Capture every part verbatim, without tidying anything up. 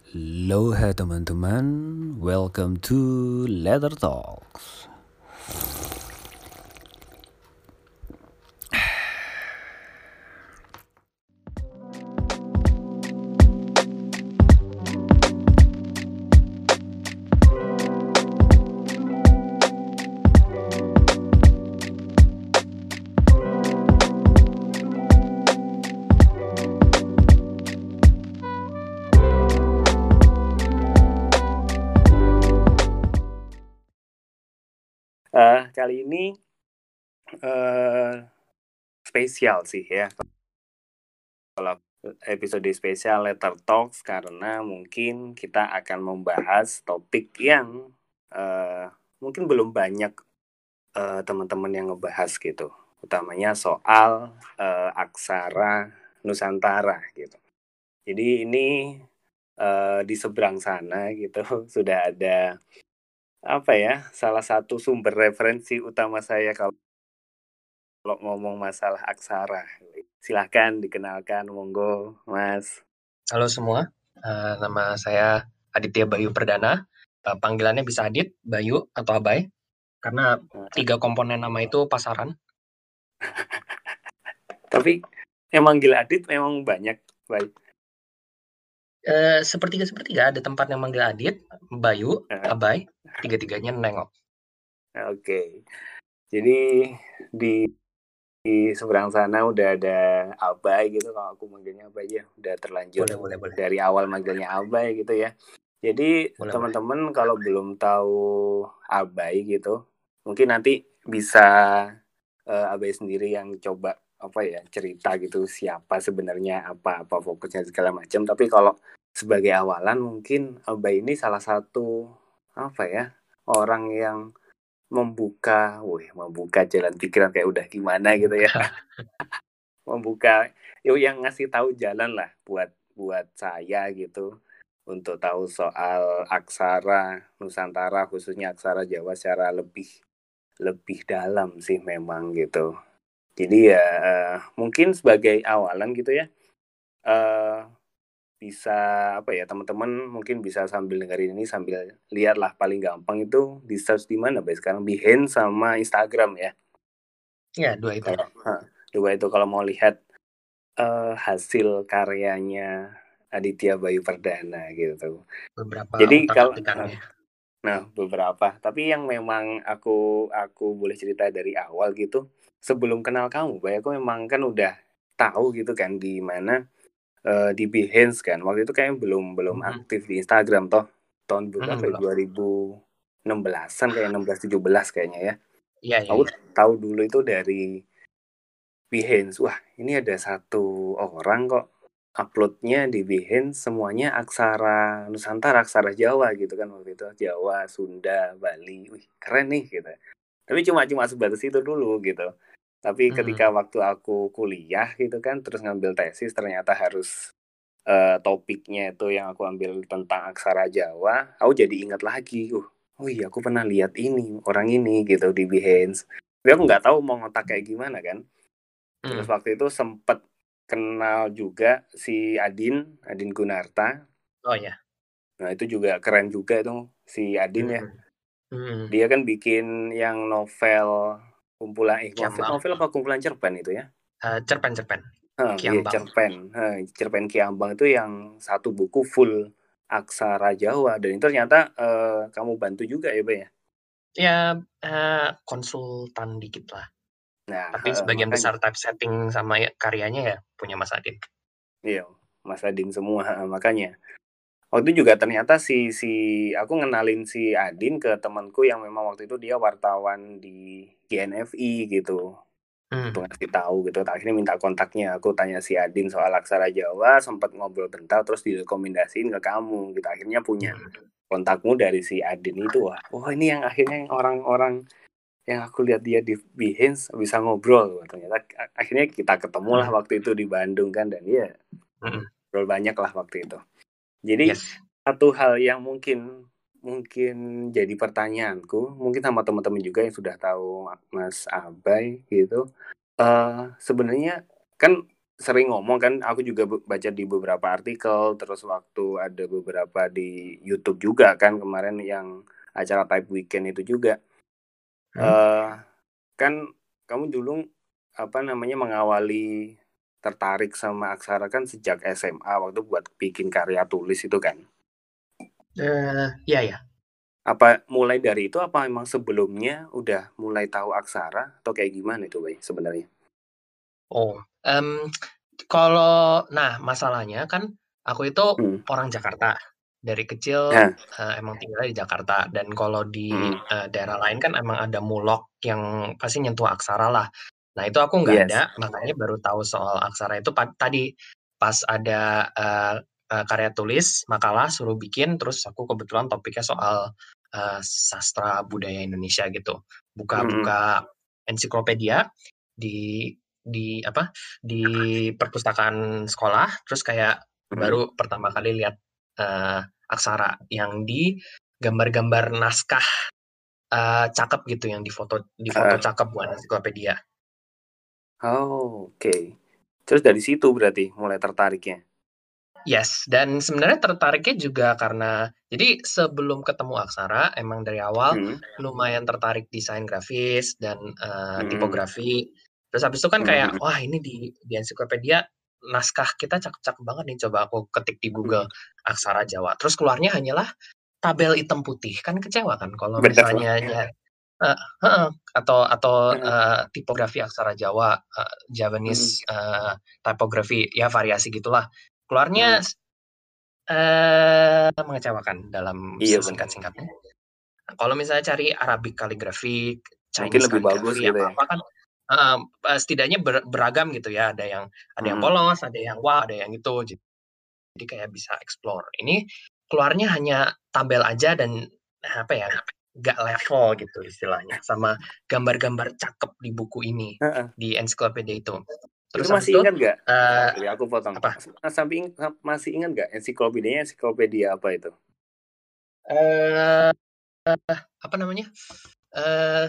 Halo hai teman-teman, welcome to Leather Talks. Uh, kali ini uh, spesial sih ya, kalau episode spesial Letter Talks karena mungkin kita akan membahas topik yang uh, mungkin belum banyak uh, teman-teman yang ngebahas gitu, utamanya soal uh, aksara Nusantara gitu. Jadi ini uh, di seberang sana gitu sudah ada apa ya, salah satu sumber referensi utama saya kalau kalau ngomong masalah aksara. Silahkan dikenalkan, monggo, Mas. Halo semua, uh, nama saya Aditya Bayu Perdana. Uh, panggilannya bisa Adit, Bayu, atau Abai, karena tiga komponen nama itu pasaran. Tapi yang manggil Adit memang banyak, baik. Uh, sepertiga-sepertiga, ada tempat yang manggil Adit, Bayu, Abai, tiga-tiganya nengok. Oke, okay. Jadi di di seberang sana udah ada Abai gitu, kalau aku manggilnya Abai aja, udah terlanjur Boleh, boleh, boleh. dari awal manggilnya Abai gitu ya. Jadi Boleh, teman-teman kalau belum tahu Abai gitu, mungkin nanti bisa uh, Abai sendiri yang coba apa ya cerita gitu siapa sebenarnya, apa apa fokusnya segala macam. Tapi kalau sebagai awalan mungkin Abai ini salah satu apa ya orang yang membuka, wih membuka jalan pikiran kayak udah gimana gitu ya, membuka yuk yang ngasih tahu jalan lah buat buat saya gitu untuk tahu soal aksara Nusantara, khususnya aksara Jawa secara lebih lebih dalam sih memang gitu. Jadi ya mungkin sebagai awalan gitu ya, uh, bisa apa ya teman-teman mungkin bisa sambil dengerin ini sambil lihat lah, paling gampang itu di search di mana Bay sekarang, Behance sama Instagram ya. Ya, dua itu. Kalau uh, dua itu kalau mau lihat uh, hasil karyanya Aditya Bayu Perdana gitu. Beberapa Jadi kalau utak-atikannya. nah beberapa, tapi yang memang aku aku boleh cerita dari awal gitu. Sebelum kenal kamu, Bay, aku memang kan udah tahu gitu kan di mana uh, di Behance kan. Waktu itu kayaknya belum belum Mm-hmm. aktif di Instagram toh. Tahun berapa Mm-hmm, ya? belum. dua ribu enam belasan kayak enam belas tujuh belas kayaknya ya. Iya, iya, Aku iya. tahu dulu itu dari Behance. Wah, ini ada satu orang kok uploadnya di Behance semuanya aksara Nusantara, aksara Jawa gitu kan waktu itu. Jawa, Sunda, Bali. Wih, keren nih gitu. Tapi cuma cuma sebatas itu dulu gitu. Tapi ketika Mm-hmm. waktu aku kuliah gitu kan, terus ngambil tesis ternyata harus uh, topiknya itu yang aku ambil tentang aksara Jawa, aku jadi ingat lagi. Uh, oh iya aku pernah lihat ini, orang ini gitu di Behance. Tapi aku nggak tahu mau ngotak kayak gimana kan. Terus Mm-hmm. waktu itu sempet kenal juga si Adin, Adin Gunarta. Oh ya. Nah itu juga keren juga itu si Adin ya. Mm-hmm. Mm-hmm. Dia kan bikin yang novel kumpulan eh novel, Kiambang. novel apa kumpulan cerpen itu ya? Uh, cerpen-cerpen. Hah, iya Kiambang. cerpen. Hah, cerpen Kiambang itu yang satu buku full aksara Jawa dan itu ternyata eh, kamu bantu juga ya, Bay ya? Ya, uh, konsultan dikit lah. Nah, Tapi eh, sebagian makanya besar typesetting sama ya, karyanya ya punya Mas Adin. iya, Mas Adin semua, ha, makanya. Waktu itu juga ternyata si si aku ngenalin si Adin ke temanku yang memang waktu itu dia wartawan di G N F I gitu. Untuk Hmm. ngasih tahu gitu. Akhirnya minta kontaknya. Aku tanya si Adin soal aksara Jawa, sempat ngobrol bentar terus direkomendasiin ke kamu gitu. Akhirnya punya Hmm. kontakmu dari si Adin itu. Wah, oh ini yang akhirnya yang orang-orang yang aku lihat dia di Behance bisa ngobrol. Ternyata akhirnya kita ketemu lah Hmm. waktu itu di Bandung kan, dan dia Hmm. ngobrol banyak lah waktu itu. Jadi Yes. satu hal yang mungkin mungkin jadi pertanyaanku, mungkin sama teman-teman juga yang sudah tahu Mas Abai gitu. Uh, sebenarnya kan sering ngomong kan, aku juga baca di beberapa artikel, terus waktu ada beberapa di YouTube juga kan kemarin yang acara Type Weekend itu juga. Hmm. Uh, kan kamu dulu apa namanya mengawali tertarik sama aksara kan sejak S M A waktu buat bikin karya tulis itu kan? Uh, iya ya. Apa mulai dari itu apa emang sebelumnya udah mulai tahu aksara atau kayak gimana itu, Bay, sebenarnya? Oh, um, kalau nah masalahnya kan aku itu hmm. orang Jakarta. Dari kecil nah. uh, emang tinggal di Jakarta, dan kalau di hmm. uh, daerah lain kan emang ada mulok yang pasti nyentuh aksara lah. Nah itu aku nggak yes. ada, makanya baru tahu soal aksara itu pa- tadi pas ada uh, uh, karya tulis makalah suruh bikin, terus aku kebetulan topiknya soal uh, sastra budaya Indonesia gitu. Buka-buka hmm. ensiklopedia di di apa di perpustakaan sekolah, terus kayak hmm. baru pertama kali lihat uh, aksara yang di gambar-gambar naskah uh, cakep gitu, yang di foto di foto uh. cakep buat ensiklopedia. Oh, oke. Okay. Terus dari situ berarti mulai tertariknya. Yes, dan sebenarnya tertariknya juga karena jadi sebelum ketemu aksara emang dari awal hmm. lumayan tertarik desain grafis dan uh, hmm. tipografi. Terus habis itu kan kayak hmm. wah ini di di ensiklopedia naskah kita cakep-cakep banget nih, coba aku ketik di Google hmm. aksara Jawa. Terus keluarnya hanyalah tabel hitam putih, kan kecewa kan kalau misalnya ya, uh, uh, atau atau uh, tipografi aksara Jawa, uh, Javanese uh, typography, ya variasi gitulah. Keluarnya hmm. uh, mengecewakan dalam iya, singkat-singkatnya. Nah, kalau misalnya cari Arabic calligraphy, Chinese calligraphy, gitu apa-apa ya. Kan uh, setidaknya ber, beragam gitu ya. Ada yang ada hmm. yang polos, ada yang wah, ada yang itu. Jadi kayak bisa explore. Ini keluarnya hanya tabel aja dan apa ya, gak level gitu istilahnya, sama gambar-gambar cakep di buku ini, uh-uh. di ensiklopedia itu. Terus itu masih itu, ingat nggak? Uh, Jadi aku potong. Apa? Sampai masih ingat nggak ensiklopedianya ensiklopedia apa itu? Uh, uh, apa namanya? Uh,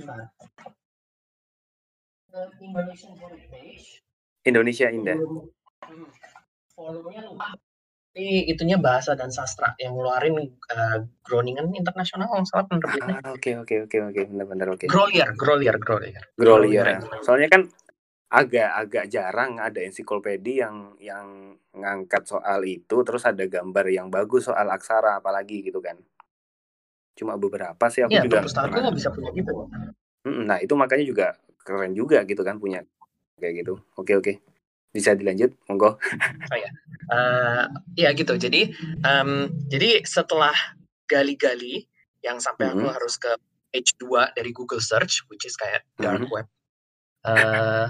Indonesian Heritage. Indonesia Indah. Volumenya lupa. Ini itunya bahasa dan sastra yang ngeluarin uh, Groningen Internasional kalau salah penerbitnya. Oke oke oke oke benar-benar oke. Grolier, Grolier, Grolier. Grolier. Soalnya kan agak-agak jarang ada ensiklopedia yang yang ngangkat soal itu, terus ada gambar yang bagus soal aksara apalagi gitu kan. Cuma beberapa sih aku ya, juga. Perpustakaan nggak bisa punya gitu. Nah itu makanya juga keren juga gitu kan punya kayak gitu. Oke oke. Bisa dilanjut, monggo. Oh ya, uh, ya gitu. Jadi, um, jadi setelah gali-gali yang sampai mm-hmm. aku harus ke page dua dari Google Search, which is kayak dark mm-hmm. web. Uh,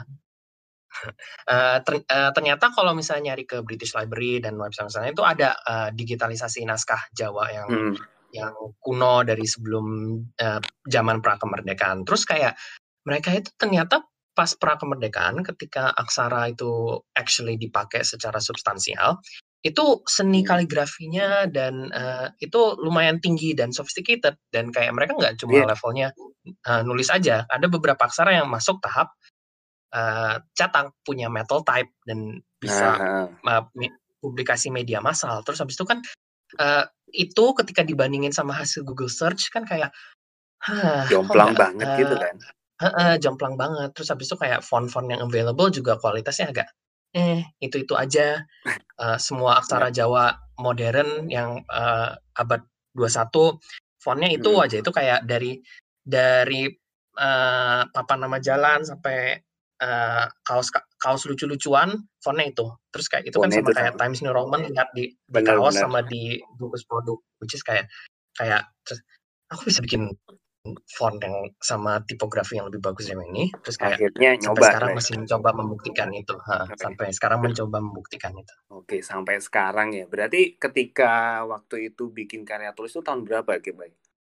uh, ter, uh, ternyata kalau misalnya nyari ke British Library dan website sana itu ada uh, digitalisasi naskah Jawa yang mm-hmm. yang kuno dari sebelum uh, zaman prakemerdekaan. Terus kayak mereka itu ternyata pas prakemerdekaan ketika aksara itu actually dipakai secara substansial, itu seni kaligrafinya dan uh, itu lumayan tinggi dan sophisticated, dan kayak mereka nggak cuma yeah. levelnya uh, nulis aja. Ada beberapa aksara yang masuk tahap uh, cetak, punya metal type dan bisa uh, publikasi media massal. Terus habis itu kan uh, itu ketika dibandingin sama hasil Google Search kan kayak jomplang banget uh, gitu kan. Uh, jomplang banget. Terus habis itu kayak font-font yang available juga kualitasnya agak eh itu-itu aja. Uh, semua aksara Jawa modern yang uh, abad dua puluh satu fontnya itu hmm. aja, itu kayak dari dari uh, papan nama jalan sampai uh, kaos kaos lucu-lucuan fontnya itu. Terus kayak itu fontnya kan sama kayak sama. Times New Roman lihat di, di bener, kaos bener. Sama di bungkus produk, which is kayak kayak terus aku bisa bikin font yang sama tipografi yang lebih bagus dari ini. Terus kayak akhirnya sampai nyoba sekarang masih mencoba membuktikan itu. Ha, okay. Sampai sekarang mencoba membuktikan itu. Oke, sampai sekarang ya. Berarti ketika waktu itu bikin karya tulis itu tahun berapa ya, Bay?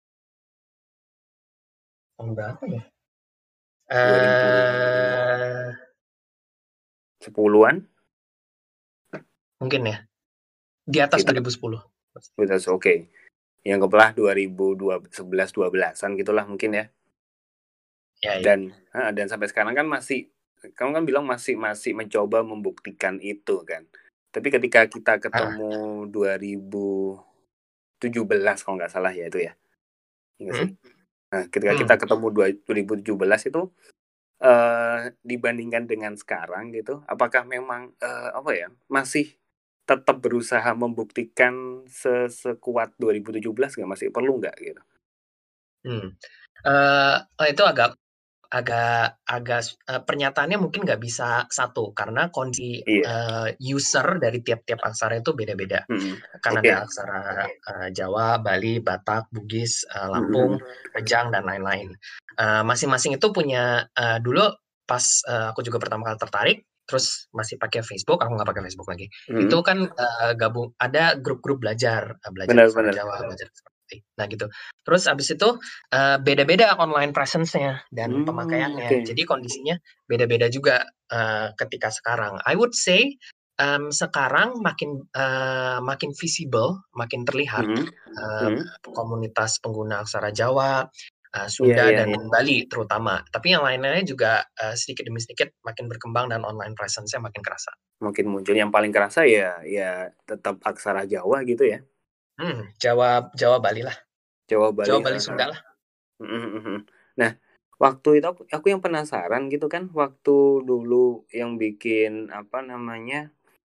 Tahun berapa ya? Eh, sepuluhan? Mungkin ya. Di atas dua ribu sepuluh. Oke. Okay. Yang kebelah dua ribu sebelas dua belasan gitulah mungkin ya. Ya, ya. Dan dan sampai sekarang kan masih kamu kan bilang masih masih mencoba membuktikan itu kan. Tapi ketika kita ketemu ah. dua ribu tujuh belas kalau nggak salah ya itu ya. Iya sih. Hmm? Nah, ketika Hmm. kita ketemu dua ribu tujuh belas itu uh, dibandingkan dengan sekarang gitu, apakah memang uh, apa ya masih tetap berusaha membuktikan sekuat dua ribu tujuh belas nggak, masih perlu nggak gitu? Hmm. Uh, itu agak agak agak uh, pernyataannya mungkin nggak bisa satu karena kondisi iya. uh, user dari tiap-tiap aksara itu beda-beda. Hmm. Kan okay. ada aksara uh, Jawa, Bali, Batak, Bugis, uh, Lampung, hmm. Rejang dan lain-lain. Uh, masing-masing itu punya uh, dulu pas uh, aku juga pertama kali tertarik, terus masih pakai Facebook, aku nggak pakai Facebook lagi. Hmm. Itu kan uh, gabung ada grup-grup belajar, uh, belajar aksara Jawa, belajar nah gitu. Terus abis itu uh, beda-beda online presence-nya dan hmm, pemakaiannya. Okay. Jadi kondisinya beda-beda juga uh, ketika sekarang. I would say um, sekarang makin uh, makin visible, makin terlihat hmm. Uh, hmm. komunitas pengguna aksara Jawa, uh, Sunda yeah, yeah, dan yeah. Bali terutama. Tapi yang lain-lainnya juga uh, sedikit demi sedikit makin berkembang dan online presence-nya makin kerasa. Makin muncul. Yang paling kerasa ya ya tetap aksara Jawa gitu ya. Hmm, Jawa Jawa Bali lah. Jawa Bali, Jawa Bali Sunda lah. Nah, waktu itu aku, aku yang penasaran gitu kan, waktu dulu yang bikin apa namanya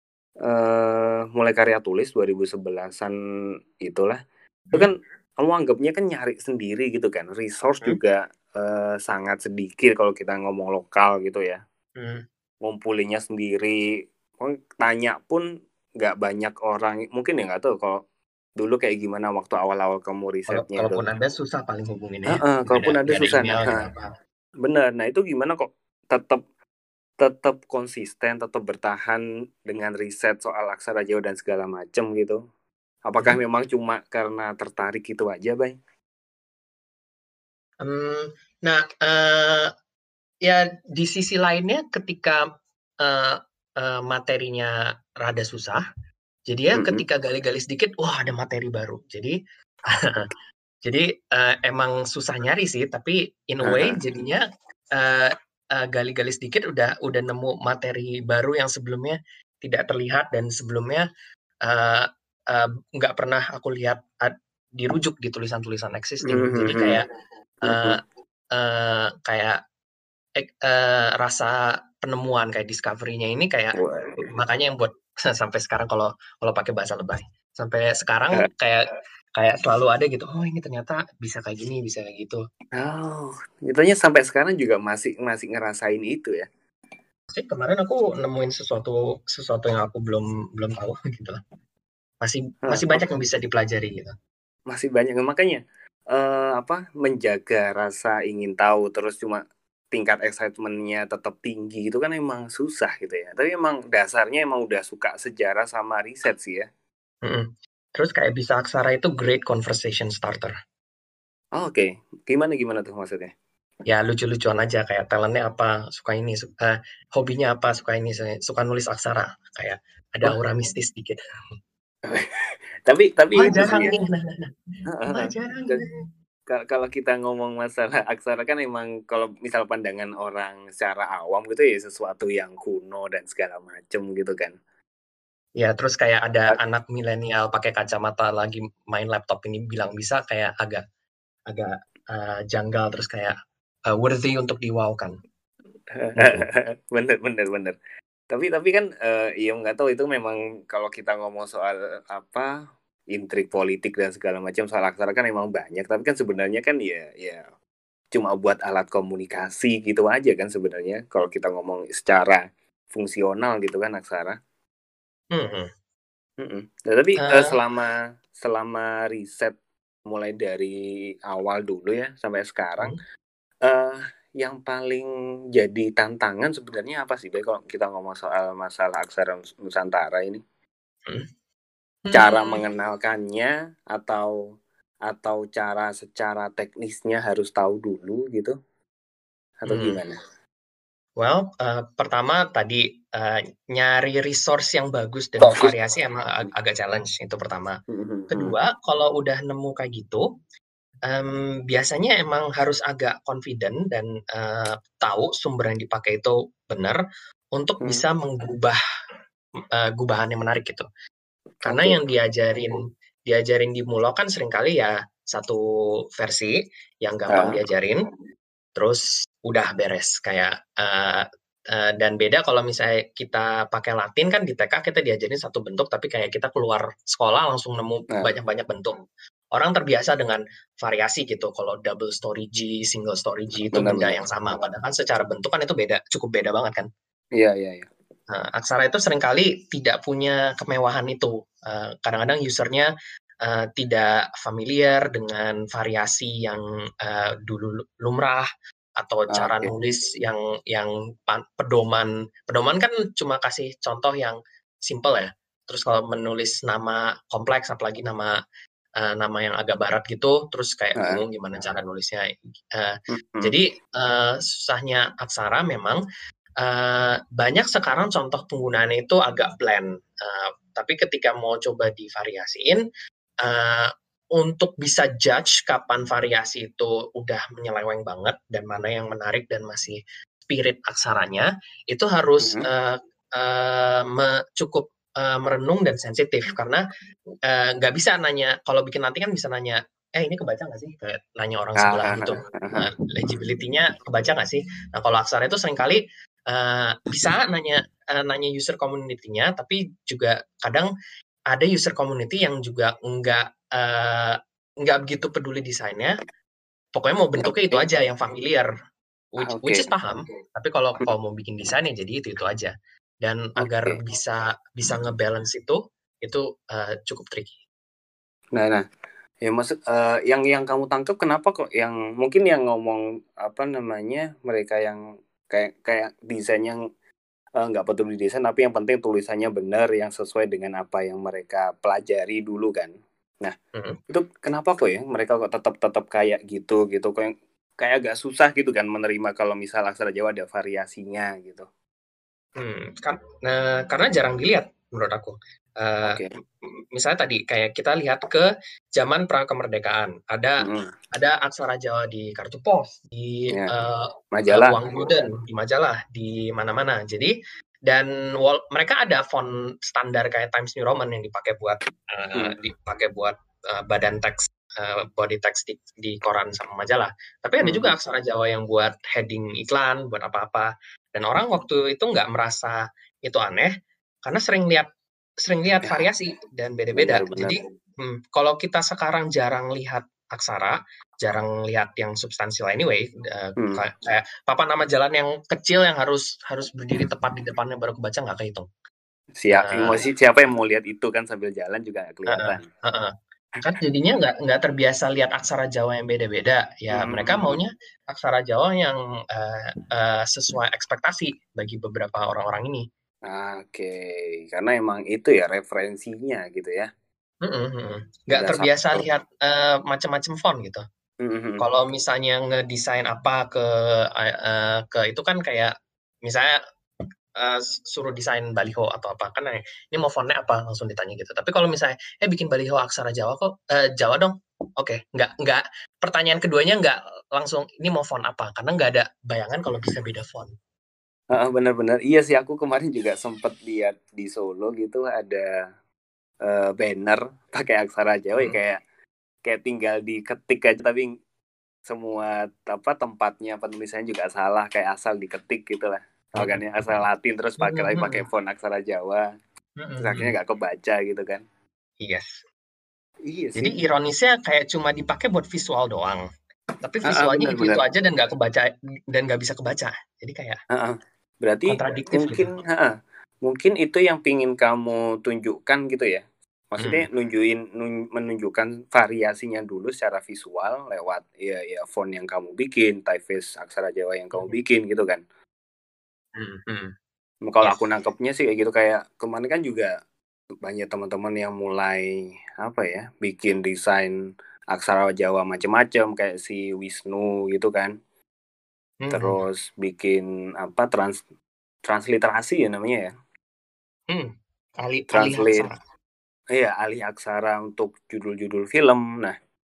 uh, mulai karya tulis dua ribu sebelasan itulah, hmm. itu kan kamu anggapnya kan nyari sendiri gitu kan, resource hmm. juga uh, sangat sedikit kalau kita ngomong lokal gitu ya, hmm. ngumpulinnya sendiri, tanya pun nggak banyak orang, mungkin ya nggak tahu kalau dulu kayak gimana waktu awal-awal kamu risetnya. Kalaupun ada susah paling hubunginnya. Uh, uh, kalaupun ada, ada susah. Nah, benar. Nah itu gimana kok tetap tetap konsisten, tetap bertahan dengan riset soal aksara Jawa dan segala macam gitu. Apakah hmm. memang cuma karena tertarik itu aja, Bay? Um, nah, uh, ya di sisi lainnya ketika uh, uh, materinya rada susah. Jadi ya mm-hmm. ketika gali-gali sedikit, wah ada materi baru. Jadi, jadi uh, emang susah nyari sih, tapi in a way uh-huh. jadinya uh, uh, gali-gali sedikit udah udah nemu materi baru yang sebelumnya tidak terlihat dan sebelumnya uh, uh, nggak pernah aku lihat uh, dirujuk di tulisan-tulisan existing. Mm-hmm. Jadi kayak uh, uh, kayak uh, rasa penemuan kayak discovery-nya ini kayak wow. makanya yang buat sampai sekarang kalau kalau pakai bahasa lebay sampai sekarang kayak kayak selalu ada gitu, oh ini ternyata bisa kayak gini, bisa kayak gitu. Oh, nyatanya sampai sekarang juga masih masih ngerasain itu ya. Sih kemarin aku nemuin sesuatu sesuatu yang aku belum belum tahu gitu lah. Masih masih banyak yang bisa dipelajari gitu. Masih banyak, makanya uh, apa menjaga rasa ingin tahu terus cuma tingkat excitement-nya tetap tinggi itu kan emang susah gitu ya. Tapi emang dasarnya emang udah suka sejarah sama riset sih ya. Mm-mm. Terus kayak bisa aksara itu great conversation starter. Oh, oke, okay. Gimana gimana tuh maksudnya? Ya lucu-lucuan aja kayak talentnya apa, suka ini, suka, hobinya apa, suka ini, suka nulis aksara, kayak ada aura mistis dikit. tapi tapi wah, jarang ya. Wah, jarang. Kalau kita ngomong masalah aksara kan emang kalau misal pandangan orang secara awam gitu ya sesuatu yang kuno dan segala macem gitu kan. Ya terus kayak ada A- anak milenial pakai kacamata lagi main laptop ini bilang bisa, kayak agak agak uh, janggal, terus kayak uh, worthy untuk diwaukan. bener bener bener. Tapi tapi kan uh, ya nggak tahu itu memang kalau kita ngomong soal apa intrik politik dan segala macam soal aksara kan emang banyak, tapi kan sebenarnya kan ya ya cuma buat alat komunikasi gitu aja kan sebenarnya kalau kita ngomong secara fungsional gitu kan aksara. Mm-hmm. Mm-hmm. Nah, tapi uh, uh, selama selama riset mulai dari awal dulu ya sampai sekarang, mm-hmm. uh, yang paling jadi tantangan sebenarnya apa sih, Bay, kalau kita ngomong soal masalah aksara Nusantara ini? Mm-hmm. Cara mengenalkannya atau atau cara secara teknisnya harus tahu dulu gitu atau hmm. gimana? Well, uh, pertama tadi uh, nyari resource yang bagus dan variasi emang ag- agak challenge, itu pertama. Hmm. Kedua, kalau udah nemu kayak gitu, um, biasanya emang harus agak confident dan uh, tahu sumber yang dipakai itu benar untuk Hmm. bisa menggubah uh, gubahan yang menarik gitu. Karena Oke. yang diajarin diajarin di Mulo kan seringkali ya satu versi yang gampang Ah. diajarin, terus udah beres kayak uh, uh, dan beda kalau misalnya kita pakai Latin kan di T K kita diajarin satu bentuk tapi kayak kita keluar sekolah langsung nemu Nah. banyak-banyak bentuk. Orang terbiasa dengan variasi gitu. Kalau double story G, single story G itu benda Benar-benar. yang sama. Padahal kan secara bentuk kan itu beda, cukup beda banget kan. Iya, iya, iya. Nah, Aksara itu seringkali tidak punya kemewahan itu. Uh, kadang-kadang usernya uh, tidak familiar dengan variasi yang uh, dulu lumrah atau cara Oke. nulis yang yang pan- pedoman. Pedoman kan cuma kasih contoh yang simple ya. Terus kalau menulis nama kompleks, apalagi nama uh, nama yang agak barat gitu, terus kayak Ah. bingung gimana cara nulisnya. Uh, Mm-mm. Jadi uh, susahnya Aksara memang Uh, banyak sekarang contoh penggunaannya itu agak bland, uh, tapi ketika mau coba divariasiin, uh, untuk bisa judge kapan variasi itu udah menyeleweng banget dan mana yang menarik dan masih spirit aksaranya, itu harus Mm-hmm. uh, uh, me, cukup uh, merenung dan sensitif karena nggak uh, bisa nanya, kalau bikin nanti kan bisa nanya, eh ini kebaca nggak sih? Kayak nanya orang sebelah gitu, uh, legibility-nya kebaca nggak sih? Nah kalau aksara itu seringkali Uh, bisa nanya uh, nanya user community-nya, tapi juga kadang ada user community yang juga nggak uh, nggak begitu peduli desainnya. Pokoknya mau bentuknya itu aja yang familiar, which, Oke. which is paham. Tapi kalau kalau mau bikin desainnya jadi itu itu aja. Dan agar Oke. bisa bisa ngebalance itu itu uh, cukup tricky. Nah, nah, ya maksud uh, yang yang kamu tangkap kenapa kok yang mungkin yang ngomong apa namanya mereka yang kayak kayak desain yang nggak uh, peduli desain tapi yang penting tulisannya benar yang sesuai dengan apa yang mereka pelajari dulu kan. Nah, mm-hmm. itu kenapa kok ya mereka kok tetap tetap kayak gitu gitu kok yang kayak agak susah gitu kan menerima kalau misal aksara Jawa ada variasinya gitu. Hmm, kan, nah, karena jarang dilihat menurut aku. Uh, Oke. Misalnya tadi kayak kita lihat ke zaman pra kemerdekaan, ada Mm-hmm. ada aksara Jawa di kartu pos, di Ya. uh, Majalah, uh, uang gulden, di majalah, di mana-mana. Jadi dan wall, mereka ada font standar kayak Times New Roman yang dipakai buat uh, hmm. dipakai buat uh, badan teks, uh, body text di, di koran sama majalah. Tapi ada hmm. juga aksara Jawa yang buat heading iklan, buat apa-apa. Dan orang waktu itu nggak merasa itu aneh karena sering lihat sering lihat ya. variasi dan beda-beda. Benar, benar. Jadi hmm, kalau kita sekarang jarang lihat aksara, jarang lihat yang substansial anyway, uh, hmm. kayak, kayak papan nama jalan yang kecil yang harus harus berdiri tepat di depannya baru kebaca nggak kehitung. Siap, uh, siapa yang mau lihat itu kan sambil jalan juga nggak kelihatan. Uh, uh, uh. Kan jadinya nggak nggak terbiasa lihat aksara Jawa yang beda-beda ya, hmm. mereka maunya aksara Jawa yang uh, uh, sesuai ekspektasi bagi beberapa orang-orang ini. Oke, okay. Karena emang itu ya referensinya gitu ya. Mm-hmm. Nggak terbiasa satu. Lihat uh, macam-macam font gitu. Mm-hmm. Kalau misalnya ngedesain apa ke uh, ke itu kan kayak misalnya Uh, suruh desain baliho atau apa kan ini mau fontnya apa langsung ditanya gitu. Tapi kalau misalnya eh bikin baliho aksara Jawa kok uh, Jawa dong, oke okay. nggak nggak pertanyaan keduanya nggak langsung ini mau font apa karena nggak ada bayangan kalau bisa beda font. Uh, benar-benar iya sih, aku kemarin juga sempat lihat di Solo gitu ada uh, banner pakai aksara Jawa hmm. ya kayak kayak tinggal diketik aja tapi semua apa tempatnya penulisannya juga salah kayak asal diketik gitu lah. Makanya asal Latin terus pakai lagi pakai font aksara Jawa, terus akhirnya nggak kebaca gitu kan? Yes. Iya sih. Jadi ironisnya kayak cuma dipakai buat visual doang, tapi visualnya ah, bener, itu, itu aja dan nggak kebaca dan nggak bisa kebaca. Jadi kayak ah, berarti kontradiktif mungkin, gitu. ah, mungkin itu yang pingin kamu tunjukkan gitu ya? Maksudnya hmm. nunjukin nun, menunjukkan variasinya dulu secara visual lewat ya ya font yang kamu bikin, typeface aksara Jawa yang kamu hmm. bikin gitu kan? Hmm. Kalau yes. aku nangkepnya sih kayak gitu, kayak kemarin kan juga banyak teman-teman yang mulai apa ya bikin desain aksara Jawa macam-macam kayak si Wisnu gitu kan. Hmm. Terus bikin apa trans transliterasi ya namanya ya. Hmm. Alih Translate. Iya, alih aksara untuk judul-judul film. Nah,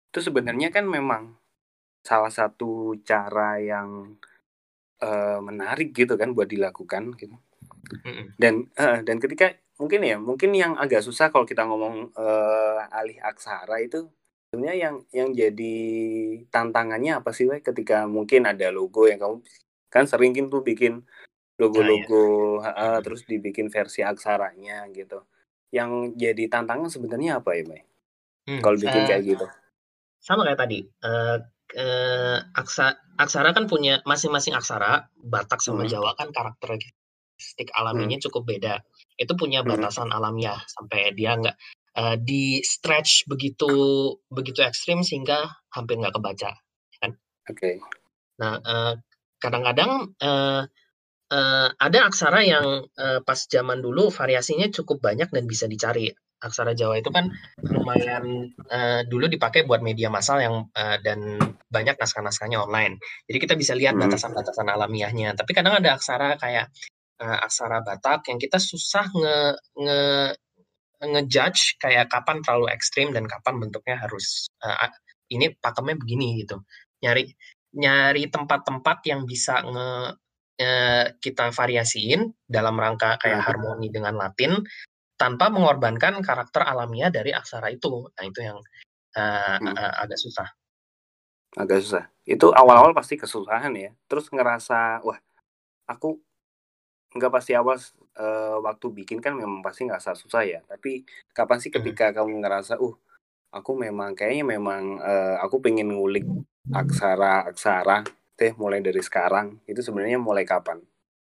itu sebenarnya kan memang salah satu cara yang uh, menarik gitu kan buat dilakukan gitu. Mm-hmm. Dan uh, dan ketika mungkin ya mungkin yang agak susah kalau kita ngomong uh, alih aksara itu sebenarnya yang yang jadi tantangannya apa sih, Wei? Ketika mungkin ada logo yang kamu kan sering tuh bikin logo-logo nah, ya. uh, terus dibikin versi aksaranya gitu. Yang jadi tantangan sebenarnya apa ya, Wei? Hmm, kalau bikin uh, kayak gitu? Sama kayak tadi. Uh, uh, aksa, aksara kan punya masing-masing aksara, Batak sama hmm. Jawa kan karakteristik alaminya hmm. cukup beda. Itu punya batasan hmm. alamiah sampai dia nggak uh, di stretch begitu begitu ekstrim sehingga hampir nggak kebaca, kan? Oke. Okay. Nah, uh, kadang-kadang uh, uh, ada aksara yang uh, pas zaman dulu variasinya cukup banyak dan bisa dicari. Aksara Jawa itu kan lumayan uh, dulu dipakai buat media massal yang uh, dan banyak naskah-naskahnya online. Jadi kita bisa lihat batasan-batasan alamiahnya. Tapi kadang ada aksara kayak uh, aksara Batak yang kita susah nge, nge ngejudge kayak kapan terlalu ekstrim dan kapan bentuknya harus uh, ini pakemnya begini gitu. Nyari nyari tempat-tempat yang bisa nge uh, kita variasiin dalam rangka kayak harmoni dengan Latin tanpa mengorbankan karakter alamiah dari aksara itu. Nah, itu yang uh, hmm. uh, agak susah. Agak susah. Itu awal-awal pasti kesusahan ya. Terus ngerasa, wah, aku nggak pasti awal uh, waktu bikin kan memang pasti nggak susah ya. Tapi kapan sih ketika hmm. kamu ngerasa, uh, aku memang kayaknya memang uh, aku pengen ngulik aksara-aksara deh mulai dari sekarang. Itu sebenarnya mulai kapan?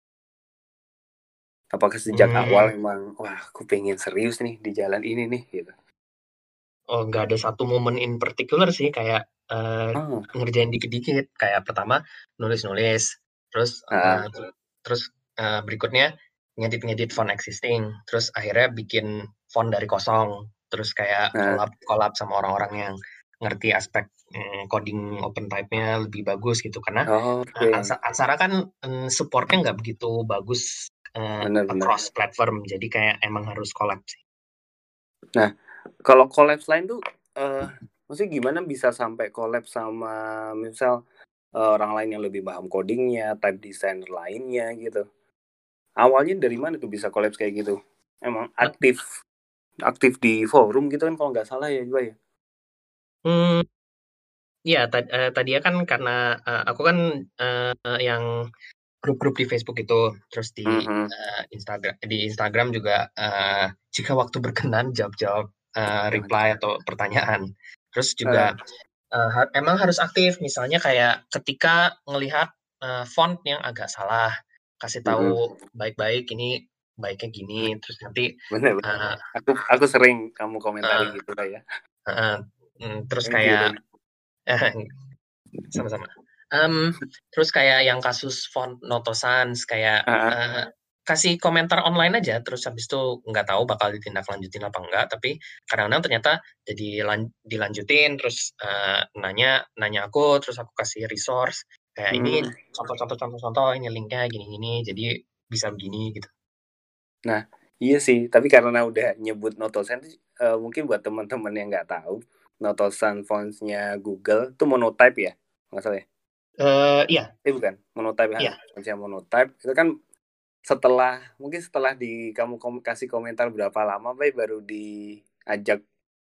Apakah sejak hmm. awal memang, wah, aku pengen serius nih di jalan ini nih, gitu? Oh, nggak ada satu momen in particular sih, kayak uh, oh. ngerjain dikit-dikit. Kayak pertama nulis-nulis, terus uh. Uh, terus uh, berikutnya ngedit-ngedit font existing, terus akhirnya bikin font dari kosong, terus kayak collab collab sama orang-orang yang ngerti aspek mm, coding open type-nya lebih bagus gitu, karena oh, okay. uh, aksara kan um, support-nya nggak begitu bagus uh, bener, across bener. platform, jadi kayak emang harus collab sih. Nah, kalau collab lain tuh, uh, maksudnya gimana bisa sampai collab sama misal uh, orang lain yang lebih paham codingnya, type designer lainnya gitu? Awalnya dari mana tuh bisa collab kayak gitu? Emang aktif aktif di forum gitu kan kalau nggak salah ya juga ya? Hmm, ya t- uh, tadi ya kan karena uh, aku kan uh, yang grup-grup di Facebook itu, terus di mm-hmm. uh, Instagram di Instagram juga uh, jika waktu berkenan jawab-jawab uh, reply atau pertanyaan. Terus juga uh. Uh, ha- emang harus aktif, misalnya kayak ketika ngelihat uh, font yang agak salah, kasih tahu mm-hmm. baik-baik ini baiknya gini, terus nanti bener, bener. Uh, aku aku sering kamu komentari uh, gitu kayak uh, uh, terus Thank kayak uh, sama-sama. Um, terus kayak yang kasus font Noto Sans kayak uh-huh. uh, kasih komentar online aja, terus habis itu nggak tahu bakal ditindaklanjutin apa enggak, tapi kadang-kadang ternyata jadi lan- dilanjutin, terus uh, nanya nanya aku, terus aku kasih resource kayak hmm. ini contoh-contoh-contoh-contoh ini linknya gini-gini, jadi bisa begini gitu. Nah iya sih, tapi karena udah nyebut Noto Sans, uh, mungkin buat teman-teman yang nggak tahu, Noto Sans fontsnya Google itu monotype ya, nggak salah ya? Uh, iya. Eh bukan, monotype ya. Iya. Fontsnya monotype itu kan setelah mungkin setelah di kamu kom- kasih komentar berapa lama, Bay, baru diajak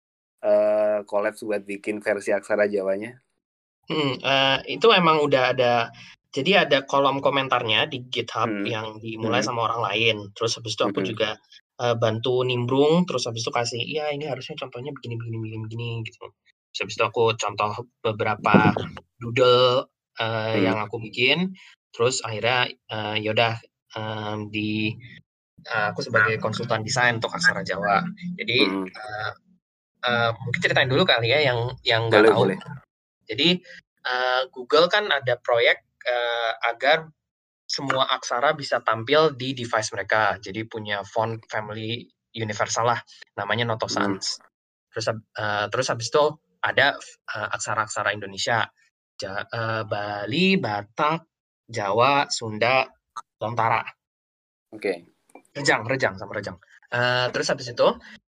uh, collab buat bikin versi aksara Jawanya. Hmm, uh, itu emang udah ada. Jadi ada kolom komentarnya di GitHub hmm. yang dimulai hmm. sama orang lain. Terus habis itu aku hmm. juga uh, bantu nimbrung. Terus habis itu kasih, iya ini harusnya contohnya begini, begini, begini, begini gitu. Terus habis itu aku contoh beberapa doodle uh, hmm. yang aku bikin. Terus akhirnya uh, yaudah um, di uh, aku sebagai konsultan desain untuk aksara Jawa. Jadi hmm. uh, uh, mungkin ceritain dulu kali ya yang yang nggak tahu. Boleh. Jadi uh, Google kan ada proyek uh, agar semua aksara bisa tampil di device mereka. Jadi punya font family universal lah, namanya Noto Sans. Hmm. Terus uh, terus habis itu ada uh, aksara-aksara Indonesia, ja, uh, Bali, Batak, Jawa, Sunda, Lontara. Oke. Okay. Rejang, Rejang sama Rejang. Uh, terus habis itu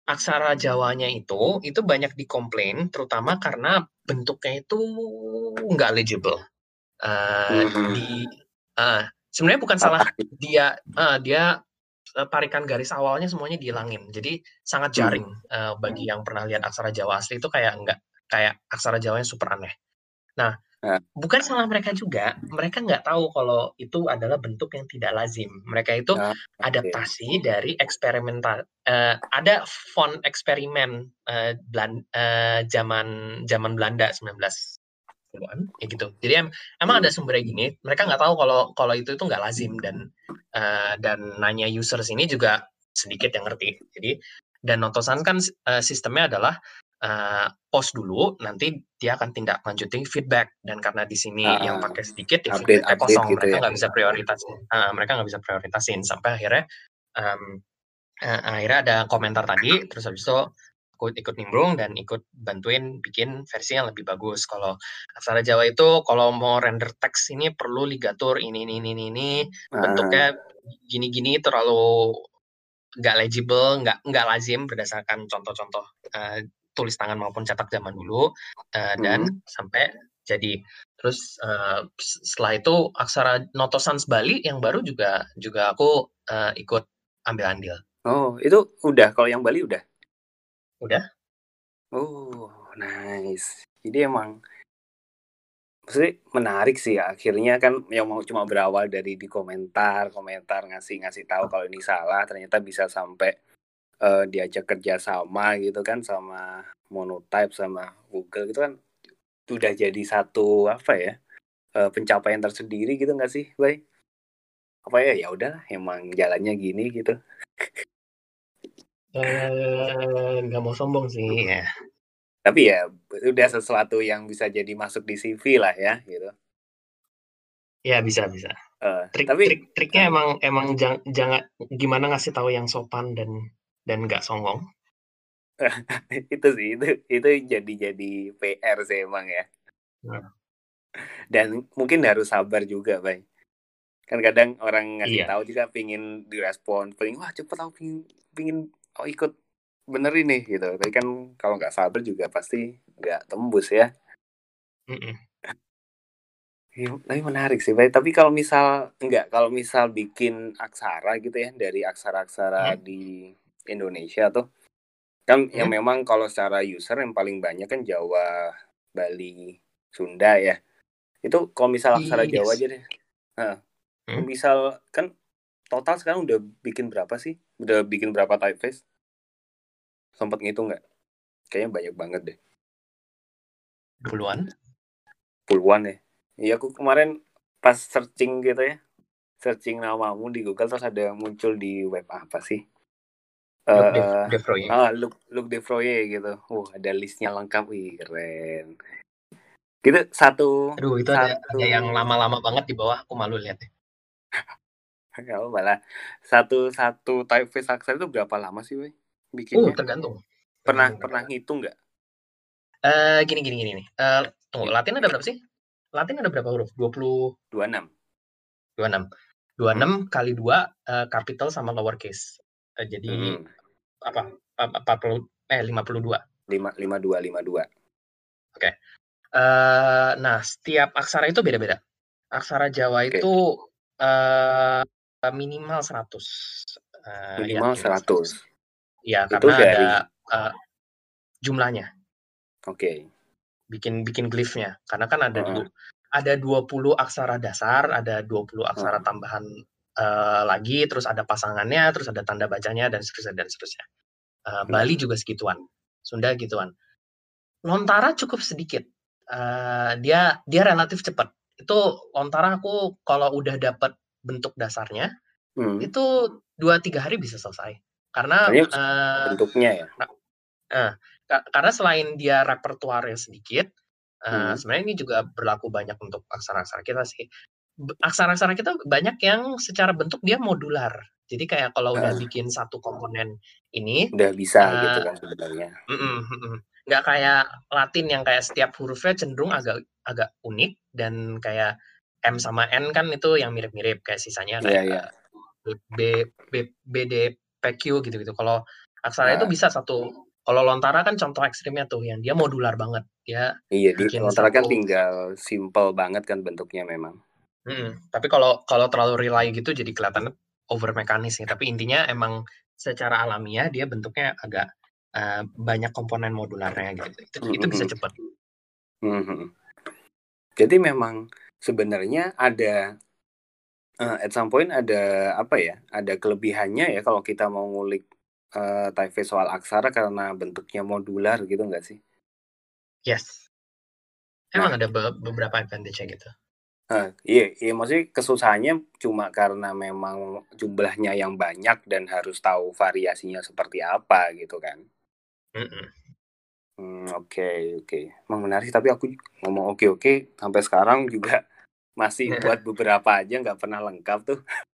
aksara Jawanya itu itu banyak dikomplain, terutama karena bentuknya itu nggak legible. Uh, Hmm. di uh, sebenarnya bukan salah dia, uh, dia uh, tarikan garis awalnya semuanya dihilangin, jadi sangat jaring. Uh, bagi yang pernah lihat aksara Jawa asli itu kayak nggak kayak aksara Jawanya super aneh. Nah, bukan salah mereka juga, mereka nggak tahu kalau itu adalah bentuk yang tidak lazim. Mereka itu Ah, adaptasi dari eksperimental. Uh, ada font eksperimen uh, Belan- uh, zaman zaman Belanda sembilan belas puluhan, ya gitu. Jadi em- emang ada sumbernya gini. Mereka nggak tahu kalau kalau itu itu nggak lazim, dan uh, dan nanya users ini juga sedikit yang ngerti. Jadi dan Notosan kan uh, sistemnya adalah uh, post dulu, nanti dia akan tindak lanjutin feedback, dan karena di sini ah, yang pakai sedikit, ya update feedbacknya update kosong, gitu mereka ya. nggak bisa prioritasin, uh, mereka nggak bisa prioritasin sampai akhirnya um, uh, akhirnya ada komentar tadi, terus habis itu aku ikut nimbrung dan ikut bantuin bikin versi yang lebih bagus. Kalau aksara Jawa itu kalau mau render teks ini perlu ligatur ini ini ini ini Ah, bentuknya gini-gini, terlalu nggak legible, nggak nggak lazim berdasarkan contoh-contoh uh, tulis tangan maupun cetak zaman dulu, uh, dan hmm. sampai jadi. Terus uh, setelah itu aksara Notosans Bali yang baru juga juga aku uh, ikut ambil andil. Oh, itu udah, kalau yang Bali udah? Udah. Oh, nice. Jadi emang maksudnya menarik sih ya. Akhirnya kan yang mau cuma berawal dari di komentar, komentar ngasih ngasih tahu kalau ini salah, ternyata bisa sampai uh, diajak kerja sama gitu kan sama Monotype sama Google gitu kan, udah jadi satu apa ya, uh, pencapaian tersendiri gitu nggak sih, Bay? Apa ya, ya udahlah emang jalannya gini gitu. Nggak uh, mau sombong sih ya. Tapi ya udah sesuatu yang bisa jadi masuk di C V lah ya gitu. Ya bisa bisa. Uh, Trik tapi trik triknya emang emang jang, jangan gimana ngasih tahu yang sopan dan dan nggak songong. itu sih itu itu jadi jadi P R sih emang ya. Nah. Dan mungkin harus sabar juga, Bay. Kan kadang orang ngasih Iya. tahu juga pingin direspon, pingin wah cepet aku pingin, pingin oh ikut bener ini gitu. Tapi kan kalau nggak sabar juga pasti nggak tembus ya. Mm-mm. Ya, tapi menarik sih, Bay. Tapi kalau misal enggak, kalau misal bikin aksara gitu ya dari aksara-aksara Hmm. di Indonesia tuh kan, hmm. yang memang kalau secara user yang paling banyak kan Jawa, Bali, Sunda ya. Itu kalau misal aksara Yes. Jawa aja deh. Nah, hmm? misal kan total sekarang udah bikin berapa sih? Udah bikin berapa typeface? Sempat ngitung nggak? Kayaknya banyak banget deh. Puluhan? Puluhan ya. Iya, aku kemarin pas searching gitu ya, searching namamu di Google terus ada muncul di web apa sih? Luc Uh, de Froye. Ah, Luc, Luc de Froye gitu. Uh, ada listnya lengkap, wih keren. Gitu satu. Aduh, itu satu... ada, ada yang lama-lama banget di bawah, aku malu lihatnya. Kalau malah satu satu typeface aksara itu berapa lama sih, Boy? Uh, Bikinnya? tergantung. Pernah tergantung, pernah ngitung nggak? Uh, gini gini gini nih. Uh, tunggu, Latin ada berapa sih? Latin ada berapa huruf? dua puluh dua puluh enam. dua puluh enam. dua puluh enam hmm. kali dua uh, capital sama lowercase. Uh, jadi hmm. apa? empat puluh eh lima puluh dua. lima lima dua lima dua. Oke. Okay. Uh, nah, setiap aksara itu beda-beda. Aksara Jawa okay. itu uh, minimal seratus. Uh, minimal ya, seratus. Ya, itu karena dari ada uh, jumlahnya. Oke. Okay. Bikin bikin glyphnya. Karena kan ada uh-huh. dulu ada dua puluh aksara dasar, ada dua puluh aksara uh-huh. tambahan uh, lagi, terus ada pasangannya, terus ada tanda bacanya dan seterusnya dan seterusnya. Uh, Bali juga segituan. Sunda gituan. Lontara cukup sedikit. Uh, dia dia relatif cepat. Itu Lontara aku kalau udah dapat bentuk dasarnya, hmm. itu dua tiga hari bisa selesai. Karena uh, bentuknya ya. Uh, karena selain dia repertuarnya sedikit, uh, hmm. sebenarnya ini juga berlaku banyak untuk aksara-aksara kita sih. Aksara-aksara kita banyak yang secara bentuk dia modular. Jadi kayak kalau uh. udah bikin satu komponen ini, udah bisa uh, gitu kan sebenarnya. Mm-mm, mm-mm. Nggak kayak Latin yang kayak setiap hurufnya cenderung agak agak unik, dan kayak M sama N kan itu yang mirip-mirip, kayak sisanya kayak yeah, yeah. B, B, B D P Q gitu-gitu. Kalau Aksara itu Ah, bisa satu, kalau Lontara kan contoh ekstrimnya tuh yang dia modular banget. Dia iya, di bikin Lontara kan satu tinggal simple banget kan bentuknya memang. mm, tapi kalau kalau terlalu rely gitu jadi kelihatan over mekanis ya. Tapi intinya emang secara alamiah dia bentuknya agak uh, banyak komponen modularnya gitu. Itu, itu bisa Mhm, cepat. mhm. Jadi memang sebenarnya ada eh, at some point ada apa ya? Ada kelebihannya ya kalau kita mau ngulik eh, typeface soal aksara karena bentuknya modular gitu nggak sih? Yes. Emang Nah, ada be- beberapa advantage-nya gitu. eh, iya, iya maksudnya kesusahannya cuma karena memang jumlahnya yang banyak dan harus tahu variasinya seperti apa gitu kan. Mm-mm. Hmm, oke, oke. Emang menarik, tapi aku ngomong oke, oke, sampai sekarang juga masih buat beberapa aja nggak pernah lengkap tuh.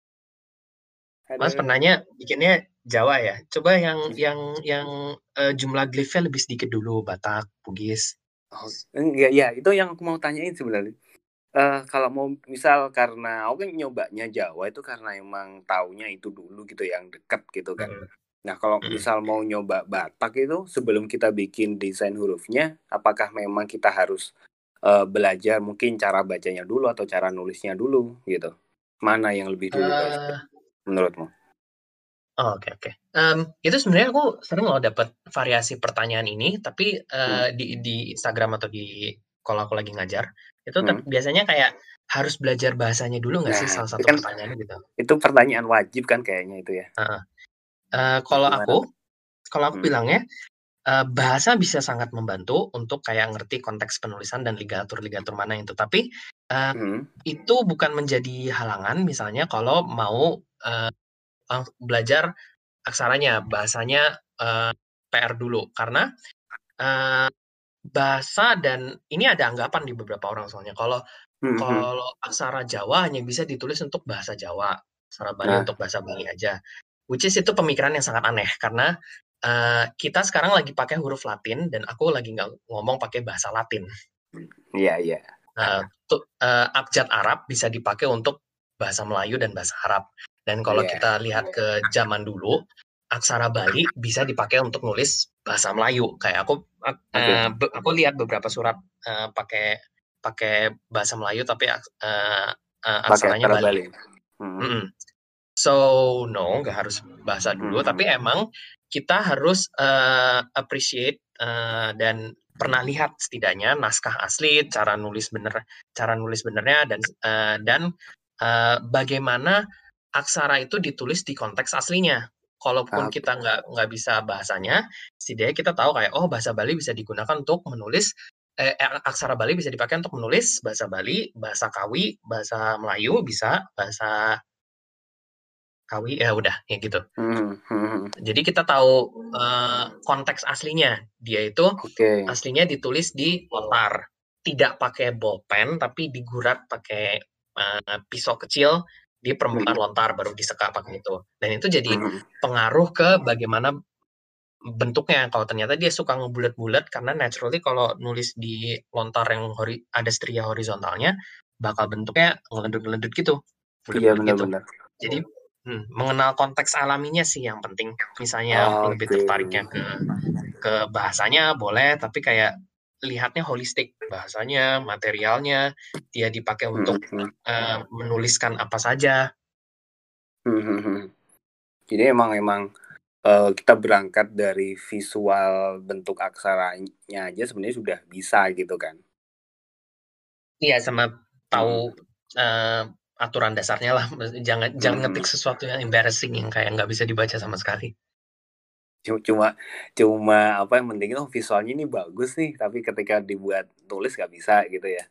Mas Ada. pernahnya bikinnya Jawa ya? Coba yang yang yang eh, jumlah glyphnya lebih sedikit dulu, Batak, Bugis. Oh, enggak ya, itu yang aku mau tanyain sebenarnya. Eh kalau mau misal karena aku kan nyobanya Jawa itu karena emang taunya itu dulu gitu yang deket gitu kan. Mm-mm. Nah, kalau Mm-mm. misal mau nyoba Batak itu sebelum kita bikin desain hurufnya, apakah memang kita harus eh, belajar mungkin cara bacanya dulu atau cara nulisnya dulu gitu? Mana yang lebih dulu guys Eh, menurutmu? oh, oke oke. Em, itu sebenarnya aku sering loh dapat variasi pertanyaan ini, tapi Hmm. eh, di di Instagram atau di kalau aku lagi ngajar itu Hmm. tep- biasanya kayak harus belajar bahasanya dulu nggak sih Nah, salah itu satu kan pertanyaannya gitu. itu pertanyaan wajib kan kayaknya itu ya. Heeh. Eh, Nah, kalau gimana aku tuh? kalau aku Hmm. bilangnya eh, bahasa bisa sangat membantu untuk kayak ngerti konteks penulisan dan ligatur-ligatur mana itu. Tapi eh, Hmm. itu bukan menjadi halangan misalnya kalau mau eh, lang- belajar aksaranya, bahasanya eh, P R dulu. Karena eh, bahasa dan ini ada anggapan di beberapa orang soalnya. Kalau Hmm. Hmm. kalau aksara Jawa hanya bisa ditulis untuk bahasa Jawa, aksara Bali Nah, untuk bahasa Bali aja. Which is itu pemikiran yang sangat aneh karena eh, kita sekarang lagi pakai huruf Latin dan aku lagi nggak ngomong pakai bahasa Latin. iya, iya. Eh, tuh, eh, abjad Arab bisa dipakai untuk bahasa Melayu dan bahasa Arab. Dan kalau Iya. kita lihat ke zaman dulu, aksara Bali bisa dipakai untuk nulis bahasa Melayu. Kayak aku Oke. eh, be- aku lihat beberapa surat eh, pakai pakai bahasa Melayu tapi aks- eh, eh, Pakai aksaranya aksara Bali. Bali. Hmm. Mm-mm. So no, nggak harus bahasa dulu, Hmm. tapi emang kita harus eh, appreciate eh, dan pernah lihat setidaknya naskah asli, cara nulis bener, cara nulis benernya dan eh, dan eh, bagaimana aksara itu ditulis di konteks aslinya. Kalaupun Oke. kita nggak nggak bisa bahasanya, setidaknya kita tahu kayak oh bahasa Bali bisa digunakan untuk menulis eh, aksara Bali bisa dipakai untuk menulis bahasa Bali, bahasa Kawi, bahasa Melayu bisa, bahasa Kawi ya udah ya gitu. Hmm. Hmm. Jadi kita tahu eh, konteks aslinya. Dia itu Oke. aslinya ditulis di lontar, tidak pakai bolpen tapi digurat pakai eh, pisau kecil di permukaan Hmm. lontar baru disekap pakai itu. Dan itu jadi Hmm. pengaruh ke bagaimana bentuknya. Kalau ternyata dia suka ngebulat-bulat karena naturally kalau nulis di lontar yang hori, ada stria horizontalnya bakal bentuknya ngelendut-ngelendut gitu, Iya, bulat-bulat gitu. benar-benar. Jadi hmm, mengenal konteks alaminya sih yang penting. Misalnya lebih Oke. tertariknya ke ke bahasanya boleh, tapi kayak lihatnya holistik, bahasanya, materialnya, dia dipakai Hmm. untuk Hmm. eh, menuliskan apa saja. Hmm. Hmm. Hmm. Jadi emang emang eh, kita berangkat dari visual bentuk aksaranya aja sebenarnya sudah bisa gitu kan. Iya, sama tahu Hmm. eh, aturan dasarnya lah. Jangan jangan Hmm. ngetik sesuatu yang embarrassing yang kayak nggak bisa dibaca sama sekali. Cu- Cuma cuma apa yang penting itu visualnya ini bagus nih, tapi ketika dibuat tulis nggak bisa gitu ya.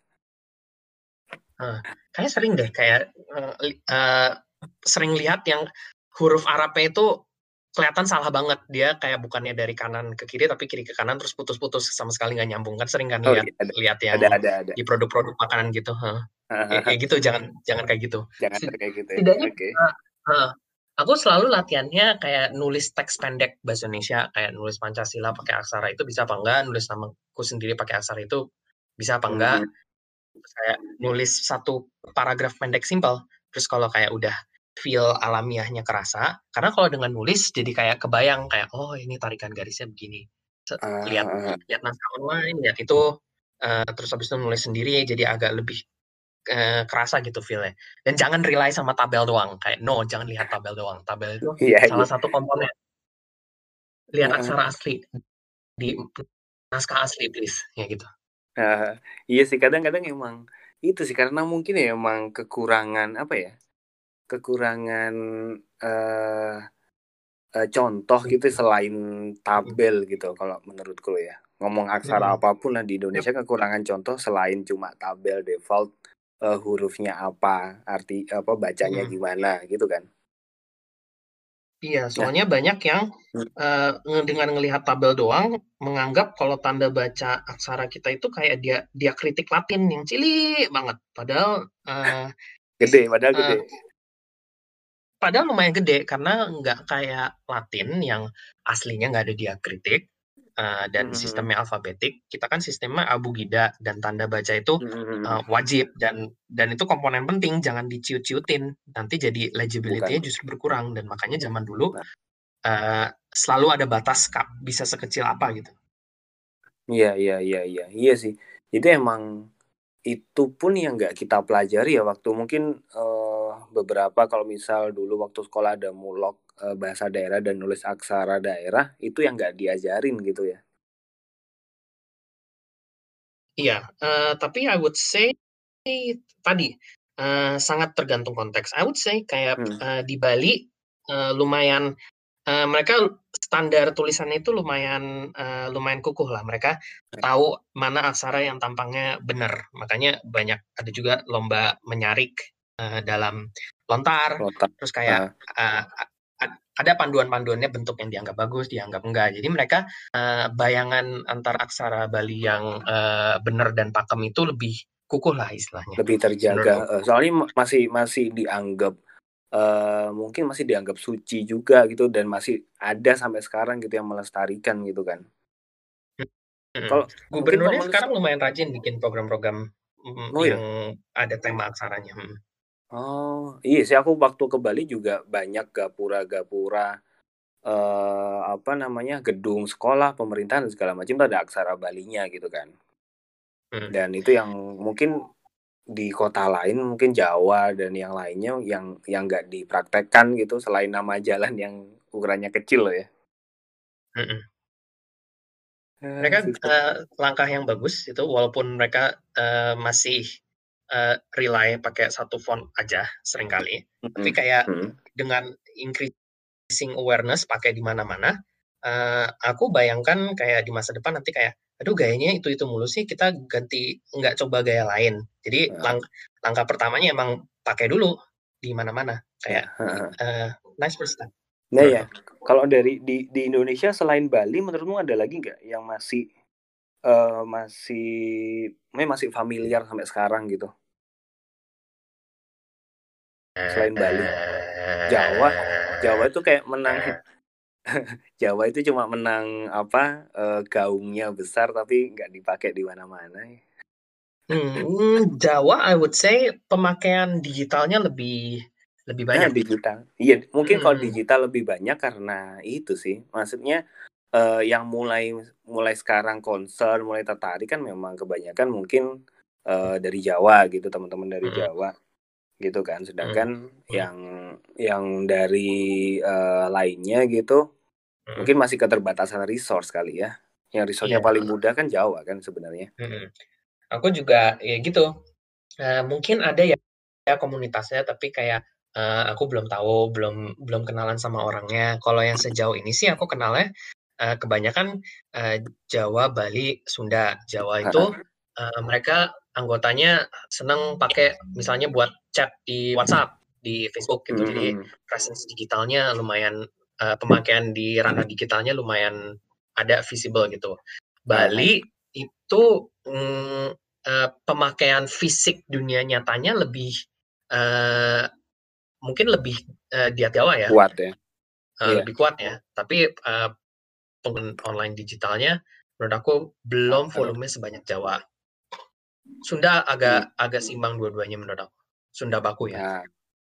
Nah, kayak sering deh kayak eh, li- eh, sering lihat yang huruf Arabnya itu kelihatan salah banget. Dia kayak bukannya dari kanan ke kiri tapi kiri ke kanan terus putus-putus sama sekali nggak nyambung kan sering kan Oh lihat iya, ada lihat ada yang ada ada. di produk-produk makanan gitu. Hah. Ya, ya gitu jangan jangan kayak gitu. Jangan Set- kayak gitu ya. Setidaknya Oke. eh, eh, aku selalu latihannya kayak nulis teks pendek bahasa Indonesia kayak nulis Pancasila pakai aksara itu bisa apa enggak, nulis namaku sendiri pakai aksara itu bisa apa enggak, Mhm. kayak nulis satu paragraf pendek simpel terus kalau kayak udah feel alamiahnya kerasa. Karena kalau dengan nulis jadi kayak kebayang kayak oh ini tarikan garisnya begini. Uh, lihat lihat naskah online, lihat itu uh, terus habis itu nulis sendiri jadi agak lebih uh, kerasa gitu feel-nya. Dan jangan rely sama tabel doang. Kayak no, jangan lihat tabel doang. Tabel itu iya, salah iya. satu komponen. Lihat Uh, aksara asli di naskah asli please, ya gitu. Uh, iya sih, kadang-kadang emang itu sih karena mungkin ya emang kekurangan apa ya? Kekurangan uh, uh, contoh gitu selain tabel gitu kalau menurutku ya. Ngomong aksara Hmm. apapun lah di Indonesia kekurangan contoh selain cuma tabel default uh, hurufnya apa, arti apa bacanya Hmm. gimana gitu kan. Iya, soalnya nah. banyak yang uh, dengan ngelihat tabel doang menganggap kalau tanda baca aksara kita itu kayak dia dia kritik Latin yang cilik banget. Padahal uh, gede, padahal uh, gede. Padahal lumayan gede karena nggak kayak Latin yang aslinya nggak ada diakritik uh, dan hmm. sistemnya alfabetik. Kita kan sistemnya abugida dan tanda baca itu uh, wajib dan dan itu komponen penting, jangan diciut-ciutin. Nanti jadi legibility-nya justru berkurang dan makanya zaman dulu uh, selalu ada batas kap bisa sekecil apa gitu. Iya iya iya iya iya sih. Jadi emang itu pun yang nggak kita pelajari ya waktu mungkin uh, beberapa kalau misal dulu waktu sekolah ada mulok uh, bahasa daerah dan nulis aksara daerah itu yang nggak diajarin gitu ya. Iya, uh, tapi I would say tadi uh, sangat tergantung konteks. I would say kayak hmm. uh, di Bali uh, lumayan uh, mereka standar tulisannya itu lumayan uh, lumayan kukuh lah. Mereka tahu mana aksara yang tampangnya benar. Makanya banyak ada juga lomba menyarik uh, dalam lontar. lontar. Terus kayak uh. Uh, ada panduan-panduannya bentuk yang dianggap bagus, dianggap enggak. Jadi mereka uh, bayangan antar aksara Bali yang uh, benar dan pakem itu lebih kukuh lah istilahnya. Lebih terjaga. Uh, soalnya masih masih dianggap uh, mungkin masih dianggap suci juga gitu dan masih ada sampai sekarang gitu yang melestarikan gitu kan. Hmm. Kalau gubernurnya sekarang lumayan rajin bikin program-program oh, yang ya? Ada tema aksaranya. Hmm. Oh iya sih, aku waktu ke Bali juga banyak gapura-gapura eh, apa namanya gedung sekolah pemerintahan dan segala macam ada aksara Balinya gitu kan. Hmm. Dan itu yang mungkin di kota lain mungkin Jawa dan yang lainnya yang yang nggak dipraktekkan gitu selain nama jalan yang ukurannya kecil loh ya. Hmm. Mereka uh, langkah yang bagus itu walaupun mereka uh, masih uh, rely pakai satu font aja seringkali, mm-hmm. tapi kayak mm-hmm. dengan increasing awareness pakai di mana-mana, uh, aku bayangkan kayak di masa depan nanti kayak, aduh gayanya itu itu mulu sih, kita ganti nggak coba gaya lain. Jadi uh. lang- langkah pertamanya emang pakai dulu di mana-mana kayak uh. Uh, nice first step. Nah ya, kalau dari di di Indonesia selain Bali, menurutmu ada lagi nggak yang masih uh, masih masih familiar sampai sekarang gitu? Selain Bali, Jawa, Jawa itu kayak menang. Jawa itu cuma menang apa uh, gaungnya besar tapi nggak dipakai di mana-mana. Hmm, Jawa, I would say pemakaian digitalnya lebih lebih banyak. Nah, digital, iya mungkin hmm. kalau digital lebih banyak karena itu sih, maksudnya uh, yang mulai mulai sekarang concern, mulai tertarik kan memang kebanyakan mungkin uh, dari Jawa gitu, teman-teman dari hmm. Jawa gitu kan, sedangkan hmm. yang yang dari uh, lainnya gitu hmm. mungkin masih keterbatasan resource kali ya, yang resource-nya yeah. paling mudah kan Jawa kan sebenarnya. Hmm. Aku juga ya gitu, uh, mungkin ada ya, ya komunitasnya tapi kayak uh, aku belum tahu, belum belum kenalan sama orangnya. Kalau yang sejauh ini sih aku kenalnya uh, kebanyakan uh, Jawa, Bali, Sunda. Jawa itu uh, mereka anggotanya seneng pakai misalnya buat chat di WhatsApp, di Facebook gitu. Mm-hmm. Jadi presence digitalnya lumayan, uh, pemakaian di ranah digitalnya lumayan ada visible gitu. Bali uh-huh. itu mm, uh, pemakaian fisik dunia nyatanya lebih uh, mungkin lebih uh, di Jawa ya, kuat ya, uh, yeah. lebih kuat ya. Tapi uh, penggunaan online digitalnya menurut aku belum volume sebanyak Jawa. Sunda agak hmm. agak seimbang dua-duanya menurut aku. Sunda baku ya. Nah,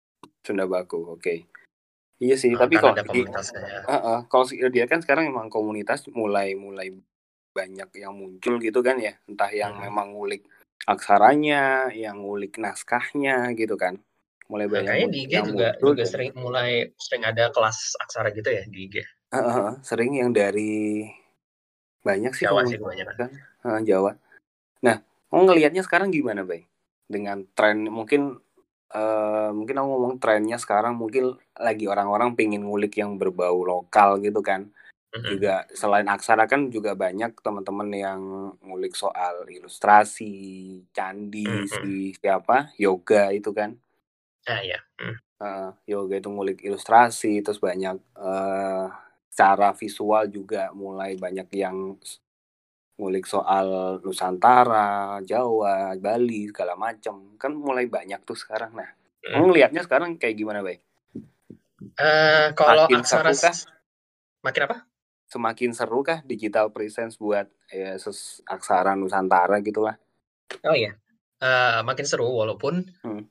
Sunda Baku, oke. Okay. Iya sih, uh, tapi karena kalau ada komunitasnya. Uh, uh, kalau dia kan sekarang memang komunitas mulai mulai banyak yang muncul gitu kan ya, entah yang hmm. memang ngulik aksaranya, yang ngulik naskahnya gitu kan, mulai nah, banyak kayaknya di I G yang juga muncul juga dan, sering mulai sering ada kelas aksara gitu ya di I G. Uh, uh, sering yang dari banyak sih Jawa komunitas sih kebanyakan. kan, uh, Jawa. Nah, mau ngelihatnya sekarang gimana, Bay? Dengan tren mungkin Uh, mungkin aku ngomong trennya sekarang mungkin lagi orang-orang pengen ngulik yang berbau lokal gitu kan. Mm-hmm. Juga selain aksara kan juga banyak teman-teman yang ngulik soal ilustrasi, candi, mm-hmm. si siapa, yoga itu kan. Ah ya. Mm. Uh, yoga itu ngulik ilustrasi, terus banyak uh, cara visual juga mulai banyak yang ngulik soal Nusantara, Jawa, Bali, segala macam. Kan mulai banyak tuh sekarang. Nah, hmm. kamu ngelihatnya sekarang kayak gimana, Bay? Uh, kalau makin aksara seru kah? Makin apa? Semakin seru kah digital presence buat ya, ses aksara Nusantara gitu lah? Oh iya, uh, makin seru walaupun hmm.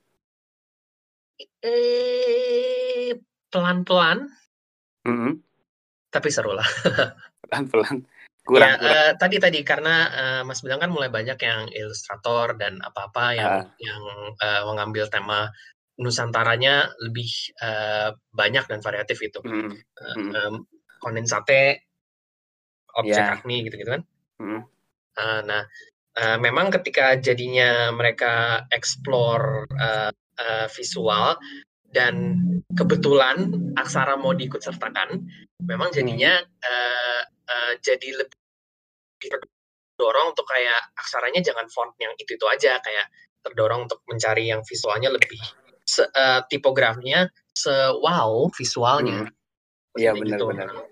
eh pelan-pelan. Mm-hmm. Tapi seru lah. Pelan-pelan. Kurang, ya, kurang. Uh, tadi tadi karena uh, Mas bilang kan mulai banyak yang ilustrator dan apa-apa yang uh. yang uh, mengambil tema Nusantaranya lebih uh, banyak dan variatif itu. Mm. Uh, um, kondensate, objek yeah. Agni gitu-gitu kan. Mm. Uh, nah, uh, memang ketika jadinya mereka explore uh, uh, visual dan kebetulan aksara mau diikut sertakan, memang jadinya hmm. uh, uh, jadi lebih terdorong untuk kayak aksaranya jangan font yang itu-itu aja, kayak terdorong untuk mencari yang visualnya lebih se, uh, tipografinya se-wow visualnya. Iya hmm. benar-benar. Gitu.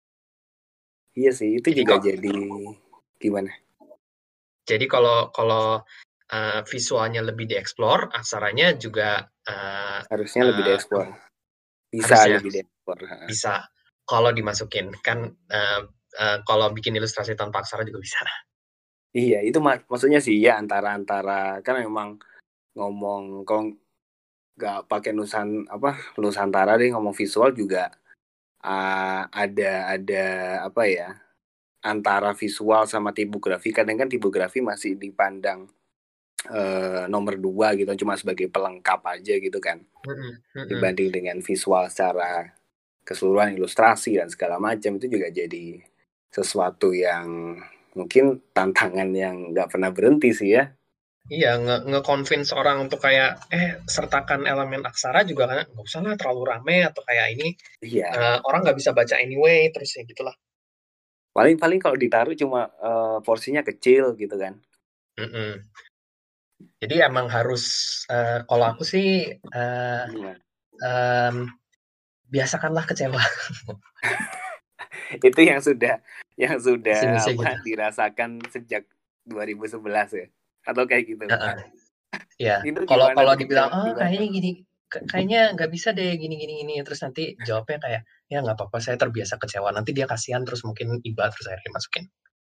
Iya sih, itu jadi juga kok, jadi gimana? Jadi kalau kalau uh, visualnya lebih dieksplor, aksaranya juga uh, harusnya uh, lebih dieksplor. Bisa harusnya, lebih dieksplor. Bisa kalau dimasukin kan uh, uh, kalau bikin ilustrasi tanpa aksara juga bisa. Iya, itu mak- maksudnya sih ya antara-antara kan memang ngomong kalau nggak pakai nusan apa Nusantara deh ngomong visual juga uh, ada ada apa ya antara visual sama tipografi kadang kan tipografi masih dipandang uh, nomor dua gitu cuma sebagai pelengkap aja gitu kan mm-hmm. dibanding dengan visual secara keseluruhan ilustrasi dan segala macam itu juga jadi sesuatu yang mungkin tantangan yang nggak pernah berhenti sih ya. Iya, nge-convince nge orang untuk kayak, eh, sertakan elemen aksara juga kan, nggak usah lah terlalu rame, atau kayak ini, iya. uh, orang nggak bisa baca anyway, terus ya gitulah. Paling-paling kalau ditaruh cuma uh, porsinya kecil gitu kan. Mm-mm. Jadi emang harus, uh, kalau aku sih, uh, um, biasakanlah kecewa. Itu yang sudah, yang sudah Isi-isi apa, gitu. dirasakan sejak dua ribu sebelas ya? Atau kayak gitu? Uh-uh. Ya, kalau kalau dibilang, oh kayaknya gini, kayaknya nggak bisa deh gini gini gini, terus nanti jawabnya kayak, ya nggak apa-apa, saya terbiasa kecewa. Nanti dia kasihan, terus mungkin iba, terus akhirnya masukin.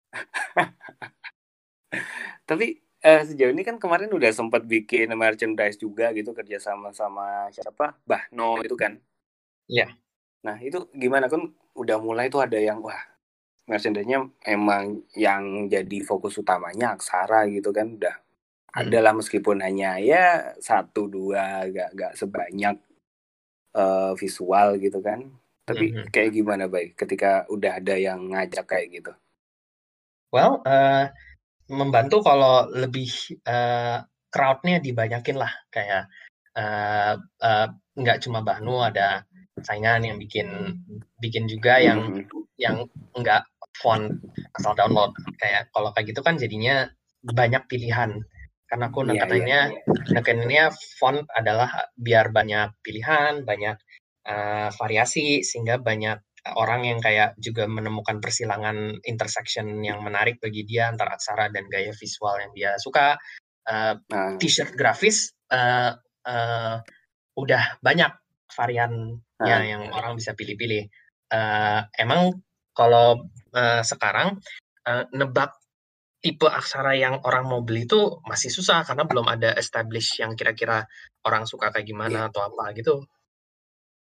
Tapi eh, sejauh ini kan kemarin udah sempat bikin merchandise juga gitu kerjasama sama siapa? Bahno itu kan? Iya. Nah itu gimana kan? Udah mulai tuh ada yang wah merchandise-nya emang yang jadi fokus utamanya aksara gitu kan udah hmm. ada lah meskipun hanya ya satu dua gak gak sebanyak uh, visual gitu kan tapi hmm. kayak gimana baik ketika udah ada yang ngajak kayak gitu? Well, uh, membantu kalau lebih uh, crowd-nya dibanyakin lah kayak uh, uh, nggak cuma Bahnu, ada saingan yang bikin bikin juga hmm. yang yang nggak font asal download, kayak kalau kayak gitu kan jadinya banyak pilihan karena aku nekeninnya yeah, yeah. nekeninnya font adalah biar banyak pilihan, banyak uh, variasi sehingga banyak orang yang kayak juga menemukan persilangan intersection yang menarik bagi dia antara aksara dan gaya visual yang dia suka. Uh, nah. T-shirt grafis uh, uh, udah banyak variannya nah. yang orang bisa pilih-pilih. Uh, emang kalau uh, sekarang uh, nebak tipe aksara yang orang mau beli itu masih susah karena belum ada establish yang kira-kira orang suka kayak gimana yeah. atau apa gitu.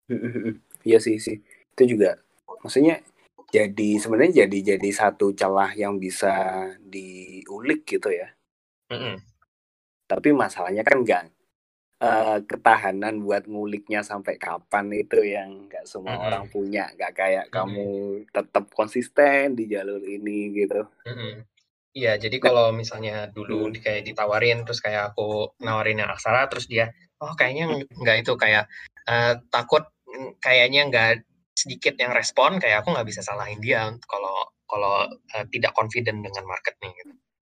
Iya sih sih. Itu juga maksudnya jadi sebenarnya jadi jadi satu celah yang bisa diulik gitu ya. Mm-mm. Tapi masalahnya kan enggak uh, ketahanan buat nguliknya sampai kapan itu yang nggak semua Mm-mm. orang punya. Nggak kayak Mm-mm. kamu tetap konsisten di jalur ini gitu. Mm-mm. Iya, jadi Nah, kalau misalnya dulu hmm, di- kayak ditawarin, terus kayak aku nawarin yang aksara, terus dia, oh kayaknya ng- nggak itu, kayak eh, takut mm, kayaknya nggak sedikit yang respon, kayak aku nggak bisa salahin dia kalau kalau eh, tidak confident dengan marketnya gitu.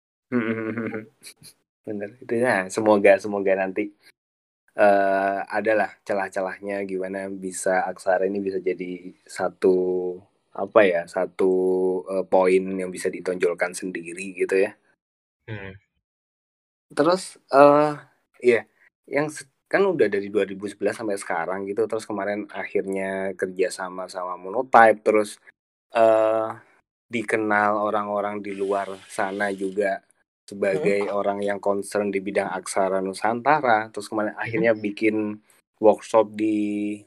bener itu ya. Semoga semoga nanti uh, adalah celah-celahnya gimana bisa aksara ini bisa jadi satu apa ya satu uh, poin yang bisa ditonjolkan sendiri gitu ya. Hmm. Terus uh, iya yang se- kan udah dari dua ribu sebelas sampai sekarang gitu terus kemarin akhirnya kerja sama sama Monotype terus uh, dikenal orang-orang di luar sana juga sebagai Hmm. orang yang concern di bidang aksara Nusantara terus kemarin Hmm. akhirnya bikin workshop di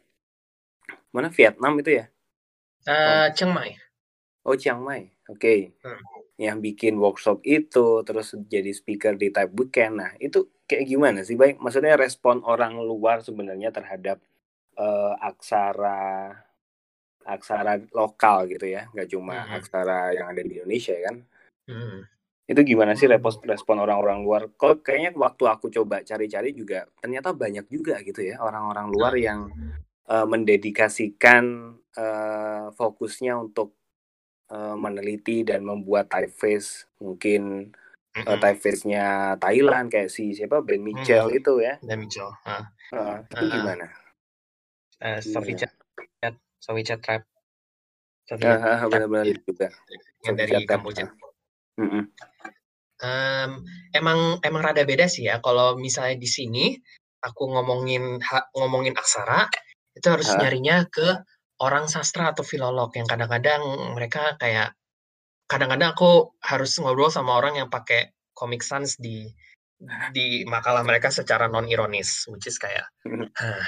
mana Vietnam itu ya oh, Uh, Chiang Mai. oh Chiang Mai oke okay. Hmm. Yang bikin workshop itu terus jadi speaker di Type Weekend nah itu kayak gimana sih baik maksudnya respon orang luar sebenarnya terhadap uh, aksara aksara lokal gitu ya nggak cuma Hmm. aksara yang ada di Indonesia kan. Hmm. Itu gimana sih respon respon orang-orang luar? Kok kayaknya waktu aku coba cari-cari juga ternyata banyak juga gitu ya orang-orang luar Hmm. yang uh, mendedikasikan uh, fokusnya untuk uh, meneliti dan membuat typeface mungkin uh, Hmm. typeface-nya Thailand kayak si siapa Ben Mitchell Hmm. itu ya. Dan Mitchell. Uh, Uh, itu uh, gimana? uh, Sophie Gimana? Chat, Sophie Chat Trap, Uh, Sophie uh, Tap, benar-benar ya, itu juga. yang Sophie dari Chatep. Kamboja. Uh, uh, Um, emang emang rada beda sih ya. Kalau misalnya di sini aku ngomongin ha, ngomongin aksara, itu harus uh, nyarinya ke orang sastra atau filolog yang kadang-kadang mereka kayak kadang-kadang aku harus ngobrol sama orang yang pakai Comic Sans di di makalah mereka secara non ironis, which is kayak huh,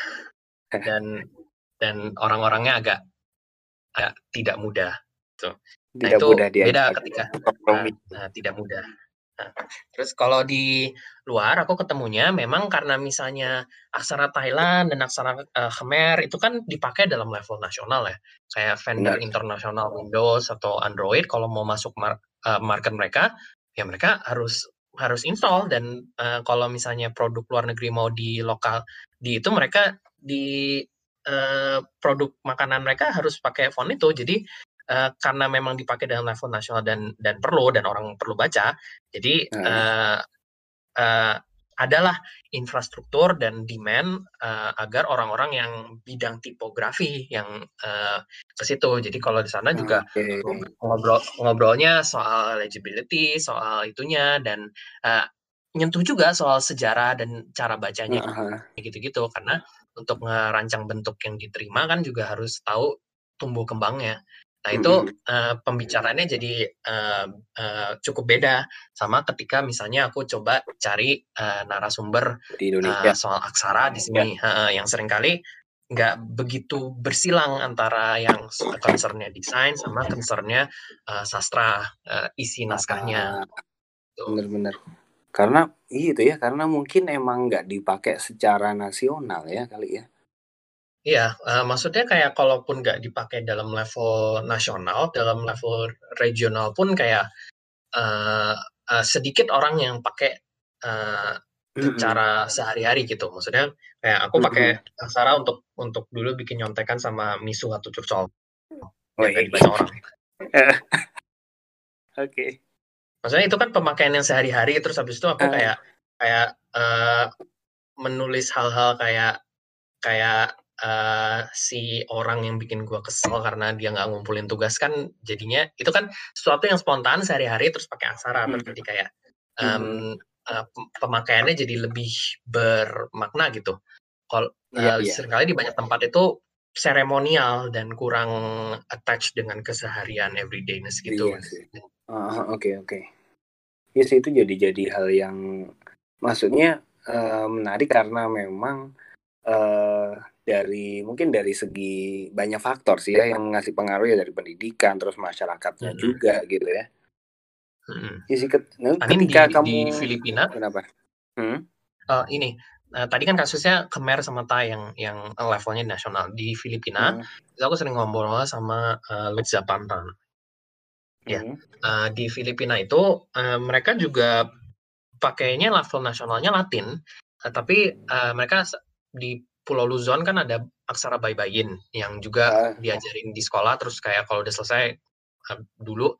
dan dan orang-orangnya agak, agak tidak mudah. Tuh. Nah tidak itu mudah beda diajak ketika nah, kompromi. nah, tidak mudah. Nah, terus kalau di luar aku ketemunya memang karena misalnya aksara Thailand dan aksara uh, Khmer itu kan dipakai dalam level nasional ya. Kayak vendor Benar. internasional Windows atau Android kalau mau masuk mar- uh, market mereka, ya mereka harus harus install dan uh, kalau misalnya produk luar negeri mau di lokal di itu mereka di uh, produk makanan mereka harus pakai font itu. Jadi uh, karena memang dipakai dalam level nasional dan dan perlu dan orang perlu baca, jadi Nah, uh, uh, adalah infrastruktur dan demand uh, agar orang-orang yang bidang tipografi yang uh, ke situ. Jadi kalau di sana juga oke. ngobrol ngobrolnya soal legibility, soal itunya dan uh, nyentuh juga soal sejarah dan cara bacanya Uh-huh. gitu-gitu. Karena untuk ngerancang bentuk yang diterima kan juga harus tahu tumbuh kembangnya. Nah itu Mm-mm. uh, pembicaraannya jadi uh, uh, cukup beda sama ketika misalnya aku coba cari uh, narasumber Di uh, Indonesia. soal aksara di sini uh, yang seringkali nggak begitu bersilang antara yang concernnya desain sama concernnya uh, sastra uh, isi naskahnya. Ah, Tuh. bener-bener. Karena itu ya, karena mungkin emang nggak dipakai secara nasional ya kali ya. Iya, uh, maksudnya kayak kalaupun nggak dipakai dalam level nasional, dalam level regional pun kayak uh, uh, sedikit orang yang pakai uh, Mm-mm. secara sehari-hari gitu. Maksudnya kayak aku pakai Mm-mm. aksara untuk untuk dulu bikin nyontekan sama misu atau curcol yang nggak Wih. dibaca orang. Oke. Maksudnya itu kan pemakaian yang sehari-hari, terus habis itu aku Ah, kayak kayak uh, menulis hal-hal kayak kayak uh, si orang yang bikin gua kesel karena dia nggak ngumpulin tugas kan jadinya itu kan sesuatu yang spontan sehari-hari terus pakai aksara terus mm. jadi kayak Mm-mm. um, uh, pemakaiannya jadi lebih bermakna gitu. Kalau Iya, uh, iya. seringkali di banyak tempat itu seremonial dan kurang attached dengan keseharian everydayness gitu. Iya sih. Ah, oke, oke. Iya sih itu jadi jadi hal yang maksudnya eh, menarik karena memang eh, dari mungkin dari segi banyak faktor sih ya yang ngasih pengaruh ya, dari pendidikan terus masyarakatnya Mm-mm. juga gitu ya. Mm-mm. Ya sih, ket- nah, I mean, ketika di, kamu di Filipina, kenapa? Hmm? uh, ini uh, tadi kan kasusnya Khmer sama Thai yang yang levelnya nasional. Di Filipina, Hmm. itu aku sering ngobrol sama uh, Luiz Zapata. Ya, Hmm. uh, di Filipina itu uh, mereka juga pakainya level nasionalnya Latin, uh, tapi uh, mereka s- di Pulau Luzon kan ada aksara Baybayin yang juga Ah, diajarin di sekolah, terus kayak kalau udah selesai uh, dulu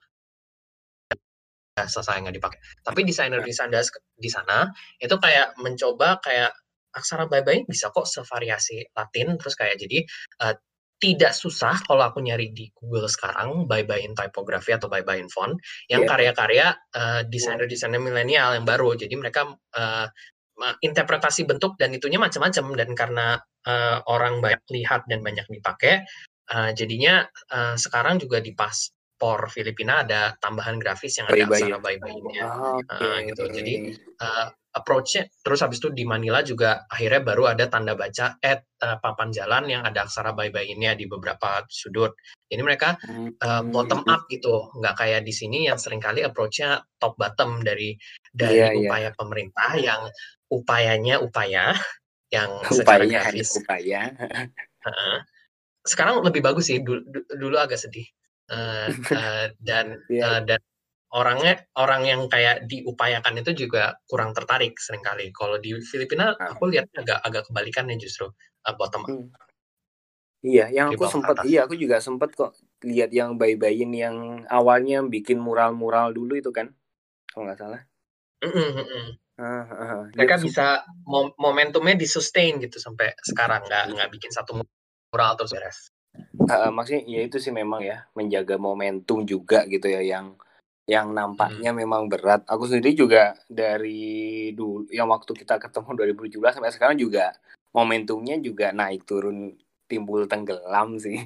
ya selesai nggak dipakai. Tapi desainer desainer di sana itu kayak mencoba kayak aksara Baybayin bisa kok sevariasi Latin, terus kayak jadi uh, tidak susah kalau aku nyari di Google sekarang Baybayin typography atau Baybayin font yang iya. karya-karya uh, desainer-desainer milenial yang baru. Jadi mereka uh, interpretasi bentuk dan itunya macam-macam, dan karena uh, orang banyak lihat dan banyak dipakai, uh, jadinya uh, sekarang juga di paspor Filipina ada tambahan grafis yang ada Bayi-bayi. aksara Baybayinnya. Ah, oke. Uh, gitu. Jadi uh, approach-nya terus habis itu di Manila juga akhirnya baru ada tanda baca eh uh, papan jalan yang ada aksara Baybayinnya di beberapa sudut. Jadi mereka uh, bottom Hmm. up gitu, nggak kayak di sini yang seringkali approach-nya top bottom dari dari Iya, iya. upaya pemerintah yang upayanya upaya yang secara Upayanya hanya grafis. upaya. Uh, sekarang lebih bagus sih, dulu, dulu agak sedih. Uh, uh, dan Iya. uh, dan orangnya orang yang kayak diupayakan itu juga kurang tertarik seringkali. Kalau di Filipina Ah. aku lihat agak agak kebalikannya justru uh, bottom up. Hmm. Iya, yang Dari aku bawah ke sempat, atas. iya aku juga sempat kok lihat yang bayi-bayin yang awalnya bikin mural-mural dulu itu kan, kalau nggak salah. Mm-mm, mm-mm. Ah, ah, ah. Dia Mereka tuh sem- bisa mom- momentumnya disustain gitu sampai sekarang, nggak nggak bikin satu mural terus beres. ah, ah, maksudnya ya itu sih memang ya menjaga momentum juga gitu ya, yang yang nampaknya Mm-mm. memang berat. Aku sendiri juga dari dulu yang waktu kita ketemu dua ribu tujuh belas sampai sekarang juga momentumnya juga naik turun, timbul tenggelam sih.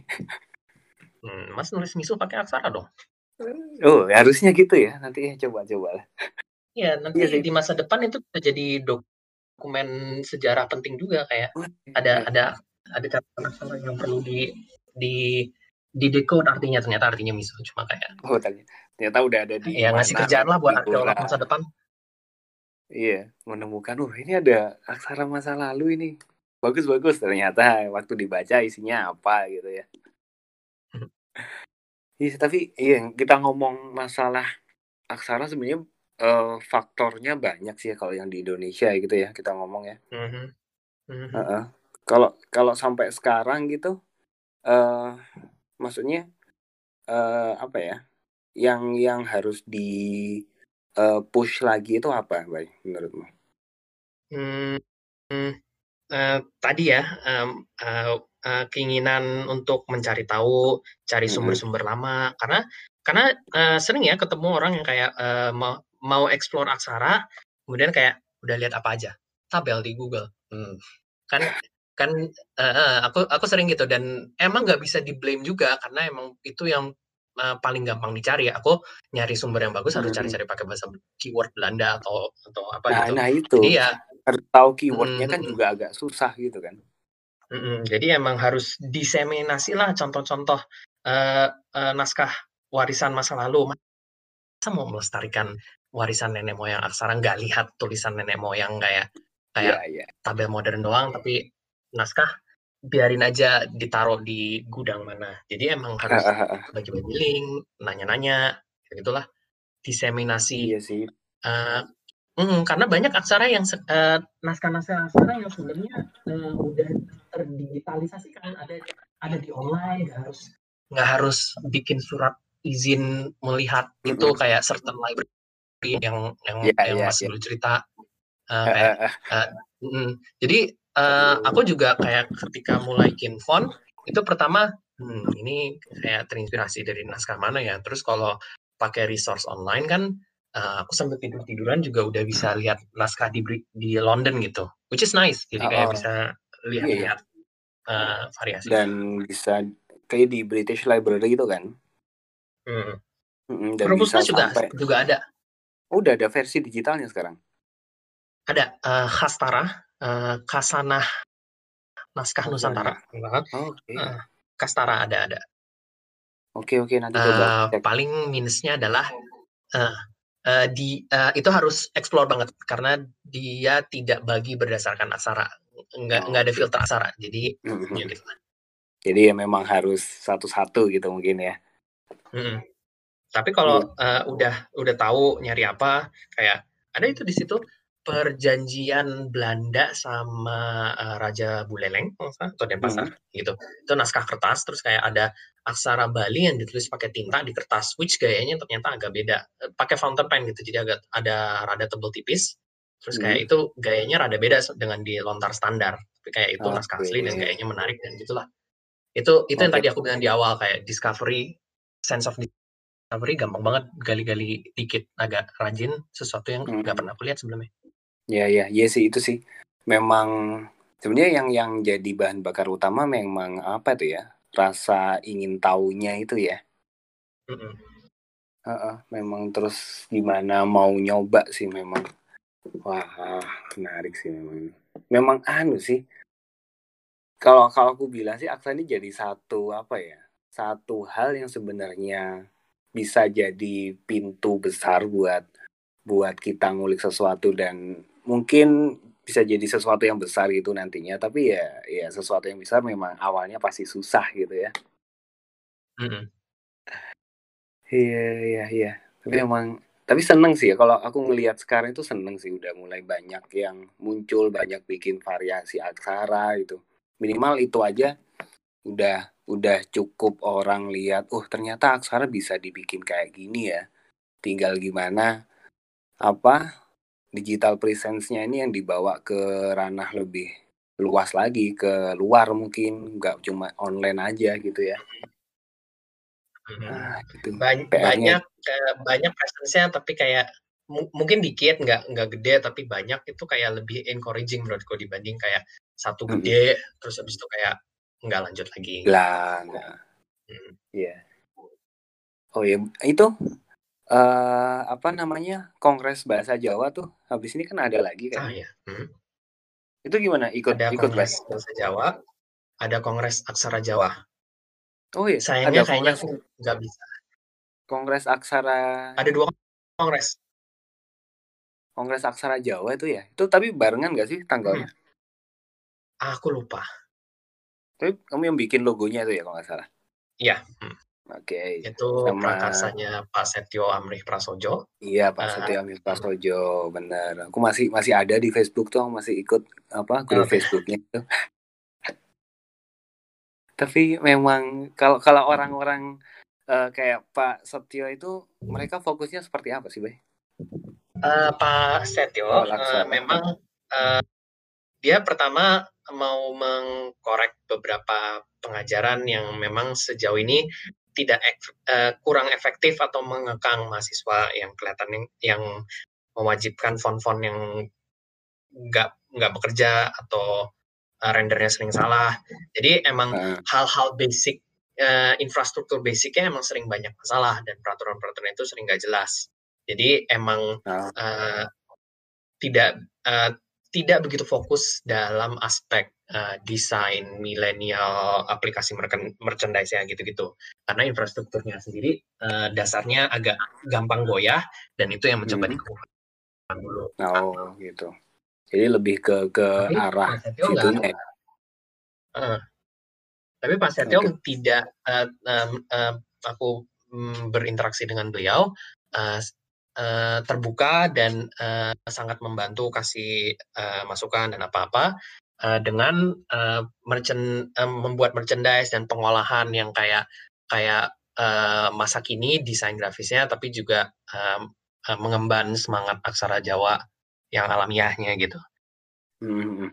Hmm, Mas nulis misu pakai aksara dong. Oh, harusnya gitu ya. Nanti coba-coba lah. Iya, Iya nanti sih. di masa depan itu bisa jadi dokumen sejarah penting juga, kayak ada Iya. ada ada catatan aksara yang perlu di di di decode artinya, ternyata artinya misu, cuma kayak Oh, ternyata, ternyata udah ada di ya ngasih mana kerjaan lah buat figura. arkeolog masa depan. Iya, menemukan, oh ini ada aksara masa lalu ini. Bagus-bagus, ternyata waktu dibaca isinya apa gitu ya. Iya, tapi iya kita ngomong masalah aksara sebenarnya eh, faktornya banyak sih ya kalau yang di Indonesia gitu ya kita ngomong ya. Mhm, mhm. Heeh. Kalau kalau sampai sekarang gitu, eh maksudnya eh, apa ya? Yang yang harus di eh, push lagi itu apa, Bay, menurutmu? Hmm, hmm, eh, tadi ya em, eh, eh, keinginan untuk mencari tahu, cari Mm-mm. sumber-sumber lama, karena karena eh, sering ya ketemu orang yang kayak eh, mau mau explore aksara, kemudian kayak udah lihat apa aja, tabel di Google. Hmm. Kan kan eh, eh, aku aku sering gitu, dan emang nggak bisa di blame juga karena emang itu yang eh, paling gampang dicari. Aku nyari sumber yang bagus harus Mm-mm. cari-cari pakai bahasa keyword Belanda atau atau apa Nah, gitu. nah itu Jadi ya harus tahu mm, keywordnya mm, kan mm, juga agak susah gitu kan. mm. Jadi emang harus diseminasi lah contoh-contoh eh, eh, naskah warisan masa lalu. Masa mau melestarikan warisan nenek moyang aksara nggak lihat tulisan nenek moyang kayak Iya, kayak iya. tabel modern doang, tapi naskah biarin aja ditaruh di gudang mana. Jadi emang harus bagi-bagi link, nanya-nanya, kayak gitulah, diseminasi. Iya sih. Uh, mm, karena banyak aksara yang uh, naskah-naskah aksara yang sebenarnya uh, udah terdigitalisasi kan, ada ada di online, nggak harus nggak harus bikin surat izin melihat itu Mm-mm. kayak certain library yang yang Iya, yang iya, Mas iya. dulu cerita uh, Eh, kayak eh, eh. uh, mm, jadi uh, Aduh. aku juga kayak ketika mulai Kinfont itu pertama hmm, ini kayak terinspirasi dari naskah mana ya, terus kalau pakai resource online kan uh, aku sambil tidur tiduran juga udah bisa lihat naskah di di London gitu, which is nice, jadi Oh, kayak oh. bisa Iya, iya. lihat-lihat uh, variasinya. Dan bisa kayak di British Library itu kan. Hmm. Mm-mm, dan Perpusnas bisa juga sampai. juga ada Oh, udah ada versi digitalnya sekarang. ada uh, Hastara, uh, Kasanah Naskah Oke, Nusantara. Banget. Oke. Uh, Kastara ada ada. Oke oke nanti coba Uh, cek. paling minusnya adalah uh, uh, di uh, itu harus explore banget karena dia tidak bagi berdasarkan aksara, nggak Oh, nggak ada oke. filter aksara, jadi Mhm. ya gitu lah. Jadi ya memang harus satu-satu gitu mungkin ya. Mm-mm. Tapi kalau uh, udah udah tahu nyari apa, kayak ada itu di situ perjanjian Belanda sama uh, Raja Buleleng kalau nggak salah, atau Denpasar Mhm. gitu. Itu naskah kertas, terus kayak ada aksara Bali yang ditulis pakai tinta di kertas, which gayanya ternyata agak beda. Eh, Pakai fountain pen gitu, jadi agak ada rada tebel tipis. Terus kayak Mhm. itu gayanya rada beda dengan di lontar standar. Tapi kayak itu naskah Oke. asli dan gayanya menarik dan gitulah. Itu itu yang Oke. tadi aku bilang di awal, kayak discovery, sense of discovery gampang banget, gali-gali dikit, agak rajin, sesuatu yang nggak Mhm. pernah aku lihat sebelumnya. Ya ya, iya sih itu sih. Memang sebenarnya yang yang jadi bahan bakar utama memang apa tuh ya? Rasa ingin tahunya itu ya. Mm-mm. Heeh, memang terus gimana mau nyoba sih memang. Wah, menarik sih memang. Memang anu sih. Kalau kalau aku bilang sih Aksa ini jadi satu apa ya? Satu hal yang sebenarnya bisa jadi pintu besar buat buat kita ngulik sesuatu dan mungkin bisa jadi sesuatu yang besar gitu nantinya. Tapi ya ya sesuatu yang besar memang awalnya pasti susah gitu ya. Mm-mm. Iya iya iya. Tapi emang tapi seneng sih ya kalau aku ngelihat sekarang itu seneng sih udah mulai banyak yang muncul, banyak bikin variasi aksara gitu. Minimal itu aja udah udah cukup orang lihat, oh ternyata aksara bisa dibikin kayak gini ya. Tinggal gimana apa digital presence-nya ini yang dibawa ke ranah lebih luas lagi, ke luar mungkin nggak cuma online aja gitu ya. Mm-mm. Ah, itu Bany- P R-nya. banyak kayak banyak presence-nya, tapi kayak mu- mungkin dikit, nggak nggak gede, tapi banyak itu kayak lebih encouraging menurutku dibanding kayak satu gede terus habis itu kayak nggak lanjut lagi. Lah, nggak. Hmm. Iya. Oh ya, itu eh apa namanya Kongres Bahasa Jawa tuh habis ini kan ada lagi Ah kayaknya. ya, hmm. Itu gimana? Ikut Ada ikut Kongres Bay? Bahasa Jawa, ada Kongres Aksara Jawa. Oh iya, Sayangnya ada kayaknya Kongres aku nggak bisa. Kongres Aksara Ada dua kongres. Kongres Aksara Jawa itu ya. Itu tapi barengan nggak sih tanggalnya? Hmm. Aku lupa. Tapi kamu yang bikin logonya itu ya kalau nggak salah. Iya, hmm. Oke. Itu Sama prakarsanya Pak Setio Amrih Prasojo. iya Pak Uh, Setio Amir Prasojo, benar. Aku masih masih ada di Facebook tuh, aku masih ikut apa grup oke. Facebooknya itu. Tapi memang kalau kalau orang-orang eh, kayak Pak Setio itu mereka fokusnya seperti apa sih, Bay? Uh, Pak Setio Soal uh, aksara. memang uh, dia pertama mau mengkorek beberapa pengajaran yang memang sejauh ini tidak uh, kurang efektif atau mengekang mahasiswa, yang kelihatan yang mewajibkan font-font yang nggak nggak bekerja atau uh, rendernya sering salah. Jadi emang Uh, hal-hal basic, uh, infrastruktur basicnya emang sering banyak masalah dan peraturan-peraturan itu sering nggak jelas. Jadi emang nah, uh, tidak uh, tidak begitu fokus dalam aspek uh, desain milenial aplikasi merchandise ya gitu-gitu, karena infrastrukturnya sendiri uh, dasarnya agak gampang goyah dan itu yang mencoba hmm. dikembangkan dulu. Oh gitu. Jadi lebih ke ke Tapi arah Pak Setio nggak, situnya ya. uh, tapi Pak Setio Oke. tidak, uh, um, uh, aku um, berinteraksi dengan beliau uh, uh, terbuka dan uh, sangat membantu kasih uh, masukan dan apa-apa uh, dengan uh, merchant, uh, membuat merchandise dan pengolahan yang kayak kayak uh, masa kini desain grafisnya, tapi juga um, uh, mengemban semangat aksara Jawa yang alamiahnya gitu. Hmm.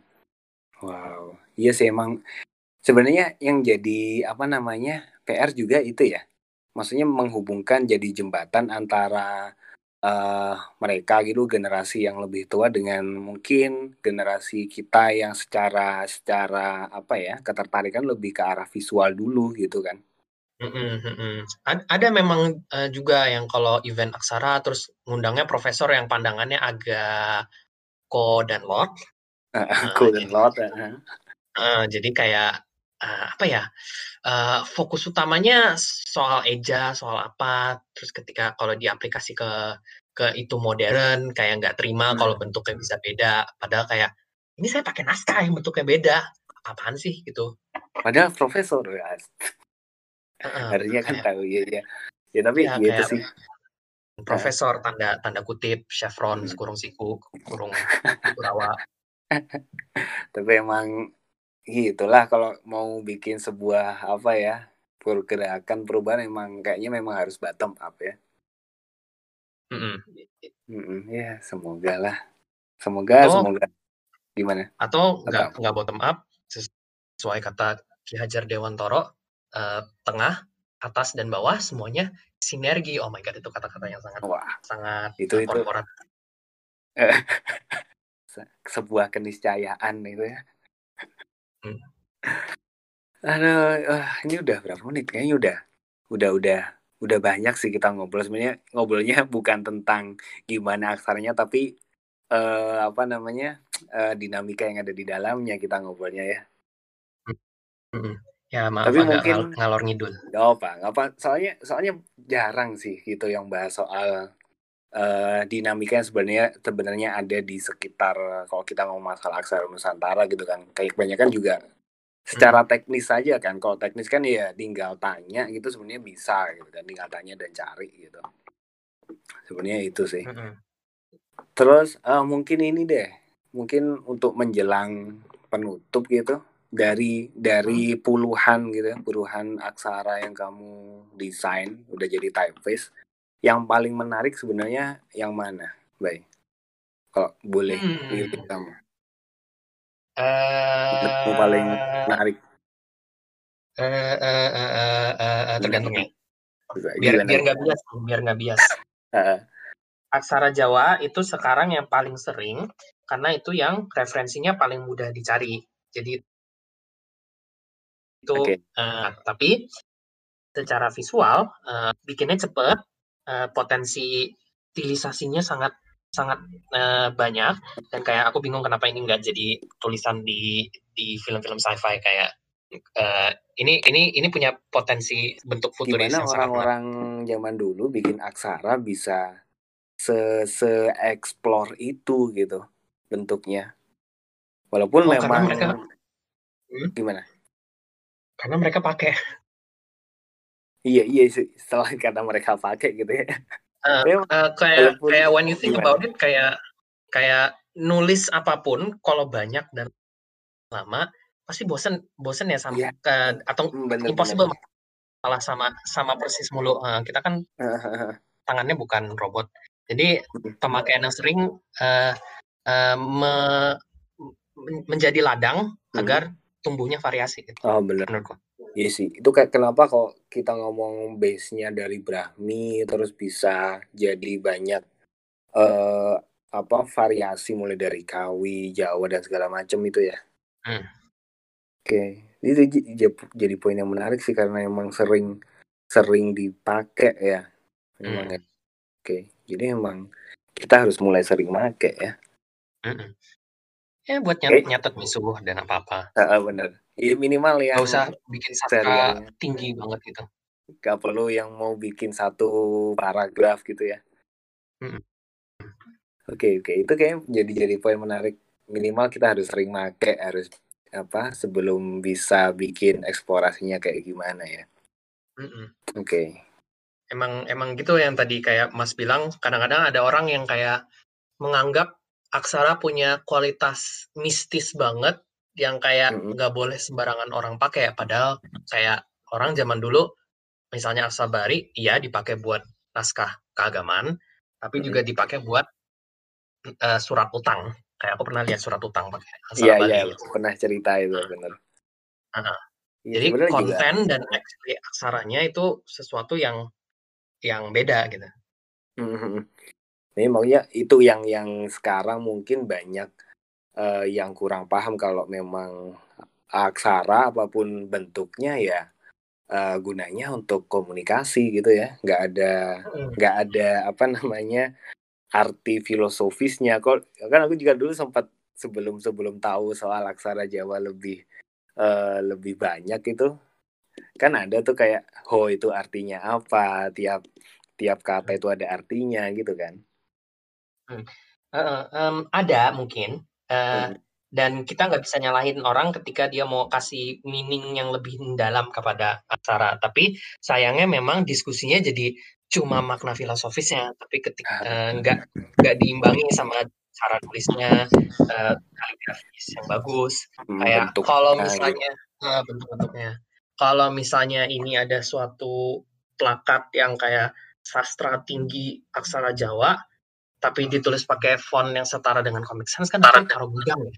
Wow. Iya sih emang sebenarnya yang jadi apa namanya P R juga itu ya. Maksudnya menghubungkan jadi jembatan antara uh, mereka gitu generasi yang lebih tua dengan mungkin generasi kita yang secara secara apa ya ketertarikan lebih ke arah visual dulu gitu kan. Mm-mm, mm-mm. Ad- Ada memang uh, juga yang kalau event aksara terus ngundangnya profesor yang pandangannya agak ko dan lot. Nah, Cool and jadi lot. Uh. Uh, jadi kayak uh, apa ya? Uh, fokus utamanya soal eja, soal apa. Terus ketika kalau diaplikasi ke ke itu modern, kayak nggak terima kalau bentuknya bisa beda. Padahal kayak ini saya pakai naskah yang bentuknya beda. Apaan sih gitu? Padahal profesor ya. Uh, Harusnya kan kayak, tahu ya ya. Ya tapi ya, gitu kayak sih. profesor tanda tanda kutip chevron Hmm. kurung siku kurung kurawa. Tapi emang gitulah kalau mau bikin sebuah apa ya pergerakan perubahan emang kayaknya memang harus bottom up ya. Mm-mm. Mm-mm, ya semoga lah. Semoga Atau semoga gimana? atau nggak Apa? nggak bottom up sesuai kata Ki Hajar Dewantoro, uh, tengah, atas dan bawah semuanya sinergi. Oh my god, itu kata-kata yang sangat Wah, sangat itu uh, itu korporat. sebuah keniscayaan itu ya. Hmm. Aduh, uh, ini udah berapa menit? Kayaknya udah, udah, udah, udah banyak sih kita ngobrol. Sebenarnya ngobrolnya bukan tentang gimana aksaranya, tapi uh, apa namanya uh, dinamika yang ada di dalamnya kita ngobrolnya ya. Hmm. Ya maaf Tapi agak mungkin ngal ngalor ngidul. nggak apa, nggak apa. Soalnya, soalnya jarang sih gitu yang bahas soal uh, dinamika yang sebenarnya sebenarnya ada di sekitar kalau kita ngomong masalah aksara Nusantara gitu kan. Kayak kebanyakan juga secara teknis saja kan. Kalau teknis kan ya tinggal tanya gitu sebenarnya bisa gitu kan, tinggal tanya dan cari gitu. Sebenarnya itu sih. Hmm. Terus uh, mungkin ini deh, mungkin untuk menjelang penutup gitu, dari dari puluhan gitu ya, puluhan aksara yang kamu desain udah jadi typeface, yang paling menarik sebenarnya yang mana, Bay? Kalau boleh Hmm. pilih kamu, Uh, yang paling menarik. uh, uh, uh, uh, uh, tergantung nih. Biar Gimana? biar nggak bias, biar nggak bias. Uh, Aksara Jawa itu sekarang yang paling sering karena itu yang referensinya paling mudah dicari. Jadi itu okay. uh, tapi secara visual uh, bikinnya cepet, uh, potensi stilisasinya sangat sangat uh, banyak dan kayak aku bingung kenapa ini nggak jadi tulisan di di film-film sci-fi kayak uh, ini ini ini punya potensi bentuk futuris Gimana yang sangat menarik. orang-orang zaman dulu bikin aksara bisa se se explore itu gitu bentuknya, walaupun Oh, karena memang mereka hmm, gimana? karena mereka pakai Iya iya sih, setelah kata mereka pakai gitu ya. uh, Memang, uh, kayak walaupun kayak when you think gimana? about it kayak kayak nulis apapun kalau banyak dan lama pasti bosen bosen ya sam, Iya, uh, atau bener-bener. impossible malah sama sama persis mulu. Uh, kita kan tangannya bukan robot. Jadi pemakaian yang sering uh, uh, me, menjadi ladang agar tumbuhnya variasi. Gitu, oh bener. menurutku. Iya sih, itu kayak kenapa kalau kita ngomong base-nya dari Brahmi terus bisa jadi banyak eh apa variasi mulai dari Kawi, Jawa dan segala macam itu ya. Hmm. Oke, itu jadi poin yang menarik sih karena emang sering sering dipakai ya. Memang Hmm. ya. Oke, jadi emang kita harus mulai sering pakai ya. Hmm. Ya buat nyat nyatet misuh dan apa-apa. Uh, bener. Ya, minimal yang Gak usah bikin sastra serialnya. tinggi banget gitu. Gak perlu yang mau bikin satu paragraf gitu ya. Hmm. Oke oke, itu kayak jadi jadi poin menarik. Minimal kita harus sering pakai, harus apa sebelum bisa bikin eksplorasinya kayak gimana ya. Hmm. Oke. Okay. Emang emang gitu yang tadi kayak Mas bilang, kadang-kadang ada orang yang kayak menganggap aksara punya kualitas mistis banget yang kayak Mm-hmm. nggak boleh sembarangan orang pakai. Padahal kayak orang zaman dulu, misalnya Al-Sabari, iya dipakai buat naskah keagamaan, tapi mm-hmm. juga dipakai buat uh, surat utang. Kayak aku pernah lihat surat utang pakai aksara Iya, Bali. iya, Gitu. pernah cerita itu benar. Uh, Ya, jadi konten juga. dan ekspresi aksaranya itu sesuatu yang yang beda gitu. Mm-hmm. Ini maunya itu yang yang sekarang mungkin banyak uh, yang kurang paham kalau memang aksara apapun bentuknya ya uh, gunanya untuk komunikasi gitu ya, nggak ada nggak ada apa namanya arti filosofisnya. Kok kan aku juga dulu sempat sebelum sebelum tahu soal aksara Jawa lebih uh, lebih banyak itu kan ada tuh kayak ho itu artinya apa, tiap tiap kata itu ada artinya gitu kan. Hmm. Uh, um, ada mungkin uh, hmm. Dan kita nggak bisa nyalahin orang ketika dia mau kasih meaning yang lebih dalam kepada aksara. Tapi sayangnya memang diskusinya jadi cuma makna filosofisnya, tapi ketika uh, nggak nggak diimbangi sama cara tulisnya, uh, kaligrafis yang bagus. Hmm, kayak kalau misalnya gitu. uh, bentuk-bentuknya, kalau misalnya ini ada suatu plakat yang kayak sastra tinggi aksara Jawa, tapi ditulis pakai font yang setara dengan Comic Sans kan aku taruh gudang ya.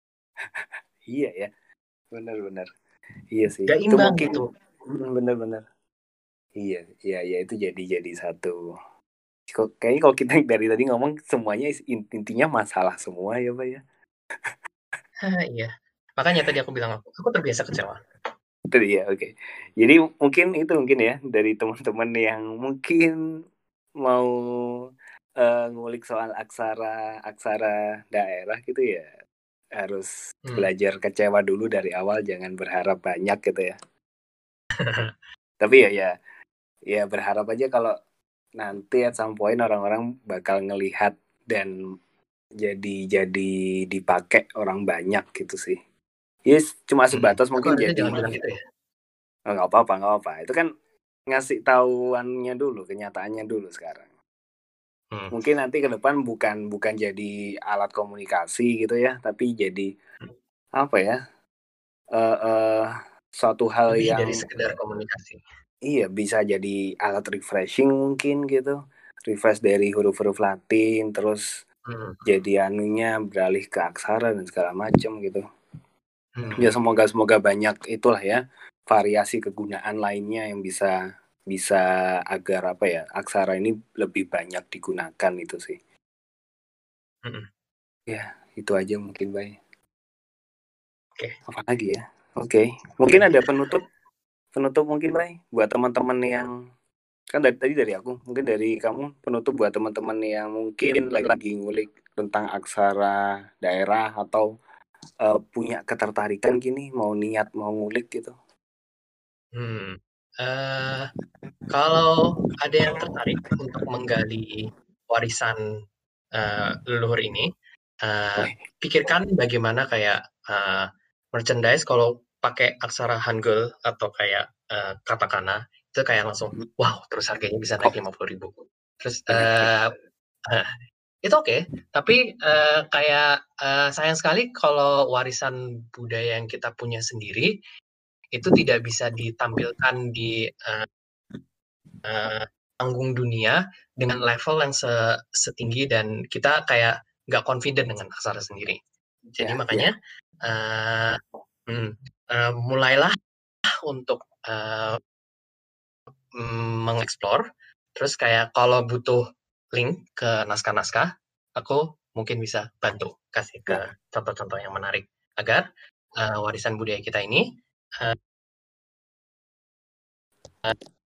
Iya ya, benar-benar. Iya sih. Gak imbang itu mungkin gitu. Benar-benar. Iya, iya, iya itu jadi jadi satu. Kayaknya kalau kita dari tadi ngomong semuanya intinya masalah semua ya Pak ya. Iya. Makanya tadi aku bilang aku, aku terbiasa kecewa. Itu ya, oke. Okay. Jadi mungkin itu mungkin ya dari teman-teman yang mungkin mau uh, ngulik soal aksara aksara daerah gitu ya, harus hmm. belajar kecewa dulu dari awal, jangan berharap banyak gitu ya. Tapi ya ya ya berharap aja kalau nanti at some point orang-orang bakal ngelihat dan jadi jadi dipakai orang banyak gitu sih. Yes, cuma sebatas hmm. mungkin jadi. Jangan bilang gitu ya. Oh, nggak apa-apa, nggak apa. Itu kan ngasih tahuannya dulu, kenyataannya dulu sekarang. Hmm. Mungkin nanti ke depan bukan bukan jadi alat komunikasi gitu ya, tapi jadi hmm. apa ya? Uh, uh, suatu hal lebih yang dari sekedar komunikasi. Iya, bisa jadi alat refreshing mungkin gitu. Refresh dari huruf-huruf Latin, terus hmm. jadi anunya beralih ke aksara dan segala macam gitu. Hmm. Ya semoga semoga banyak itulah ya variasi kegunaan lainnya yang bisa bisa agar apa ya aksara ini lebih banyak digunakan itu sih. Hmm. Ya itu aja mungkin Bay. Oke. Okay. Apa lagi ya? Oke, okay. Mungkin ada penutup penutup mungkin Bay buat teman-teman yang kan dari tadi dari aku mungkin dari kamu penutup buat teman-teman yang mungkin lagi lagi ngulik tentang aksara daerah atau uh, punya ketertarikan gini mau niat mau ngulik gitu. Hmm. Uh, kalau ada yang tertarik untuk menggali warisan uh, leluhur ini, uh, pikirkan bagaimana kayak uh, merchandise kalau pakai aksara Hangul atau kayak uh, katakana itu kayak langsung wow, terus harganya bisa naik lima puluh ribu. Terus uh, uh, itu oke, okay, tapi uh, kayak uh, sayang sekali kalau warisan budaya yang kita punya sendiri itu tidak bisa ditampilkan di uh, uh, panggung dunia dengan level yang setinggi dan kita kayak nggak confident dengan aksara sendiri. Jadi yeah, makanya yeah. Uh, hmm, uh, mulailah untuk uh, mengeksplor. Terus kayak kalau butuh link ke naskah-naskah, aku mungkin bisa bantu kasih ke yeah. contoh-contoh yang menarik agar uh, warisan budaya kita ini uh, uh,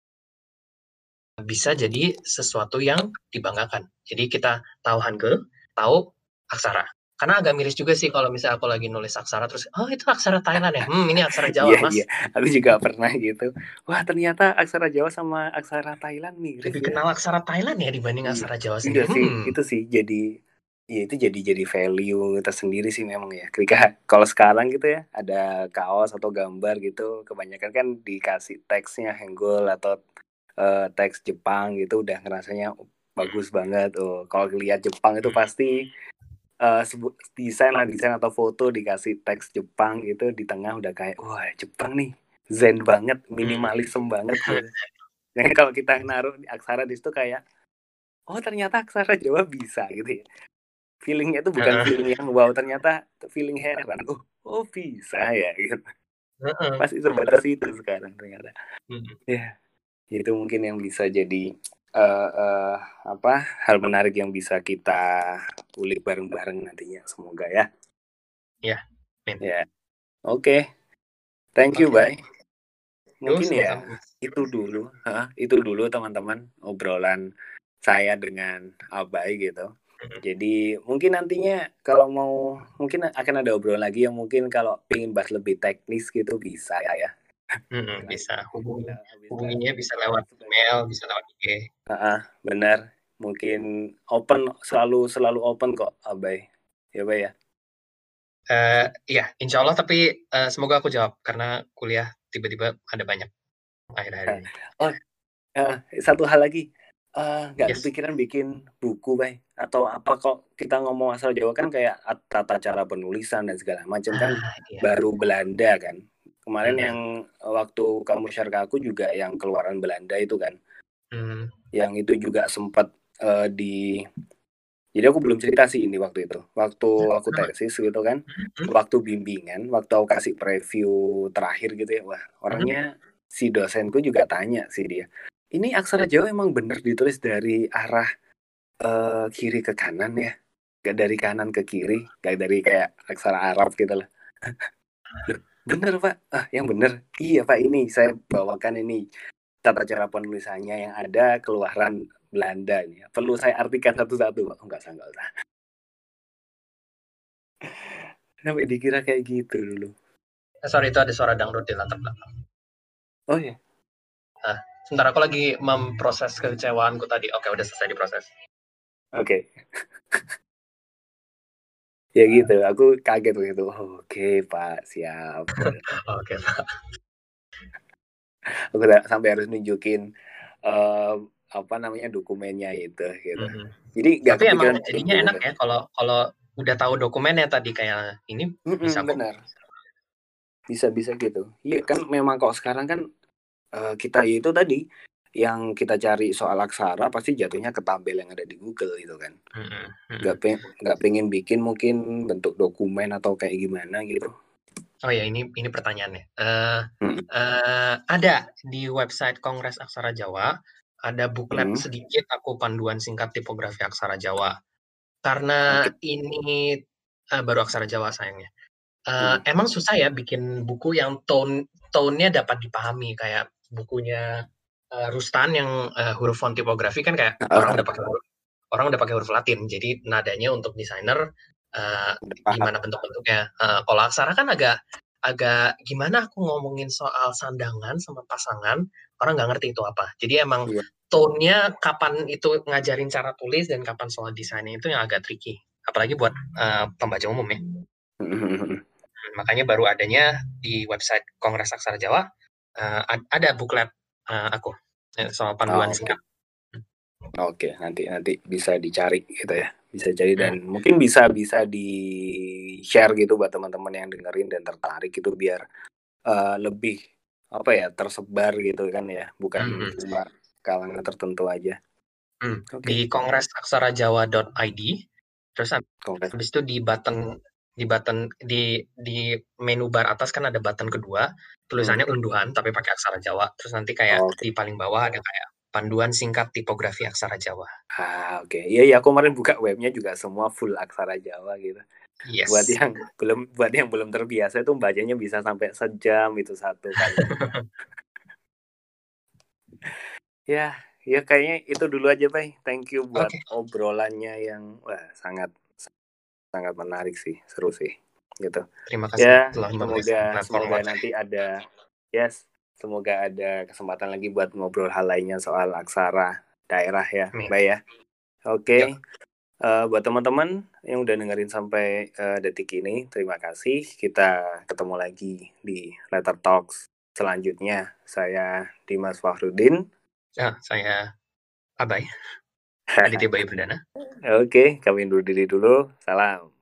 bisa jadi sesuatu yang dibanggakan. Jadi kita tahu Hangul, tahu aksara. Karena agak miris juga sih kalau misalnya aku lagi nulis aksara terus, oh itu aksara Thailand ya, hmm ini aksara Jawa, yeah, mas. Iya, yeah. Aku juga pernah gitu. Wah ternyata aksara Jawa sama aksara Thailand miris. Lebih ya. Kenal aksara Thailand ya dibanding iya. aksara Jawa sendiri. Iya sih, hmm. itu sih jadi, ya itu jadi jadi value tersendiri sih memang ya. Ketika kalau sekarang gitu ya, ada kaos atau gambar gitu, kebanyakan kan dikasih teksnya Hangul atau uh, teks Jepang gitu, udah ngerasanya bagus banget. Oh, kalau lihat Jepang itu pasti uh, sebut desain lah desain atau foto dikasih teks Jepang gitu di tengah udah kayak wah Jepang nih zen banget, minimalism banget gitu. Jadi kalau kita naruh aksara di situ kayak oh ternyata aksara Jawa bisa gitu ya. Feelingnya itu bukan uh-uh. feeling yang wow, ternyata feeling heran. Oh, oh bisa ya gitu. Uh-uh. Pasti sebatas itu sekarang ternyata. Uh-uh. Ya, itu mungkin yang bisa jadi uh, uh, apa hal menarik yang bisa kita ulik bareng-bareng nantinya. Semoga ya. Ya. Yeah. Ya. Oke. Okay. Thank you, okay. Bye. Mungkin Duh, ya itu dulu, huh? itu dulu teman-teman obrolan saya dengan Abai gitu. Jadi mungkin nantinya kalau mau mungkin akan ada obrolan lagi yang mungkin kalau pengen bahas lebih teknis gitu bisa ya ya. Hmm, bisa hubungi Nah, habis hubunginya bisa lewat sebagai email, bisa lewat I G. uh, benar mungkin open selalu selalu open kok Abai ya Bay ya. Uh, iya, insya Allah. Tapi uh, semoga aku jawab karena kuliah tiba-tiba ada banyak akhir-akhir ini. Oh uh, satu hal lagi nggak uh, Yes. kepikiran bikin buku Bay atau apa kok kita ngomong asal Jawa kan kayak tata cara penulisan dan segala macam kan Ah, iya. baru Belanda kan. Kemarin Hmm. yang waktu kamu share ke aku juga yang keluaran Belanda itu kan. Hmm. Yang itu juga sempat uh, di jadi aku belum cerita sih ini waktu itu. Waktu aku tesis gitu kan. Waktu bimbingan, waktu aku kasih preview terakhir gitu ya. Wah, orangnya si dosenku juga tanya sih dia. Ini aksara Jawa emang bener ditulis dari arah uh, kiri ke kanan ya? Gak dari kanan ke kiri, gak dari kayak aksara Arab gitu lah. Bener Pak, ah yang bener. Iya Pak, ini saya bawakan ini tata cara penulisannya yang ada keluaran Belanda nih. Perlu saya artikan satu-satu Pak? Oh, enggak usah, enggak usah. Sampai dikira kayak gitu dulu. Eh, sorry, itu ada suara dangdut di latar belakang. Oh iya. Nah, sebentar aku lagi memproses kekecewaanku tadi. Oke, udah selesai diproses. Oke. Okay. Ya gitu, aku kaget gitu. Oh, oke okay, Pak, siap. Oke okay, Pak. Aku sampai harus nunjukin uh, apa namanya dokumennya itu gitu. Mm-hmm. Jadi nggak Tapi kepikiran emang jadinya enak ya kalau kalau udah tahu dokumennya tadi kayak ini bisa kok. Benar. Bisa-bisa gitu. Iya kan memang kok sekarang kan uh, kita itu tadi yang kita cari soal aksara pasti jatuhnya ke tabel yang ada di Google gitu kan. Mm-hmm. Nggak pe nggak pengen bikin mungkin bentuk dokumen atau kayak gimana gitu. Oh ya, ini ini pertanyaannya. Uh, hmm. uh, ada di website Kongres Aksara Jawa ada booklet hmm. sedikit aku panduan singkat tipografi aksara Jawa. Karena okay. ini uh, baru aksara Jawa sayangnya. Uh, hmm. Emang susah ya bikin buku yang tone tone-nya dapat dipahami kayak bukunya uh, Rustan yang uh, huruf font tipografi kan kayak uh. orang udah pakai huruf orang udah pakai huruf Latin. Jadi nadanya untuk desainer uh, gimana bentuk-bentuknya. Uh, kalau aksara kan agak agak gimana aku ngomongin soal sandangan sama pasangan, orang nggak ngerti itu apa. Jadi emang yeah. tone-nya kapan itu ngajarin cara tulis dan kapan soal desainnya itu yang agak tricky. Apalagi buat uh, pembaca umum ya. Makanya baru adanya di website Kongres Aksara Jawa uh, ada booklet uh, aku soal panduan oh, okay. singkat. Oke, okay, nanti nanti bisa dicari gitu ya, bisa cari dan hmm. mungkin bisa bisa di share gitu buat teman-teman yang dengerin dan tertarik itu biar uh, lebih apa ya tersebar gitu kan ya, bukan hmm. cuma kalangan tertentu aja. Hmm. Okay. Di kongresaksarajawa dot i d terus Kongres. Habis itu di button di button di di menu bar atas kan ada button kedua tulisannya hmm. unduhan tapi pakai aksara Jawa, terus nanti kayak oh, okay. di paling bawah ada kayak panduan singkat tipografi aksara Jawa. Ah oke, okay. Iya ya aku kemarin buka webnya juga semua full aksara Jawa gitu. Yes. Buat yang belum buat yang belum terbiasa itu bacanya bisa sampai sejam itu satu kali. Ya, ya kayaknya itu dulu aja, Bay. Thank you buat okay. obrolannya yang wah sangat sangat menarik sih, seru sih, gitu. Terima kasih. Ya, semoga semoga nanti ada, yes, semoga ada kesempatan lagi buat ngobrol hal lainnya soal aksara daerah ya, Bay ya. Oke, okay. uh, buat teman-teman yang udah dengerin sampai uh, detik ini, terima kasih. Kita ketemu lagi di Letter Talks selanjutnya. Saya Dimas Fahrudin. Ya, saya Abai. Aditya Bayu Perdana. Oke, kami undur diri dulu. Salam.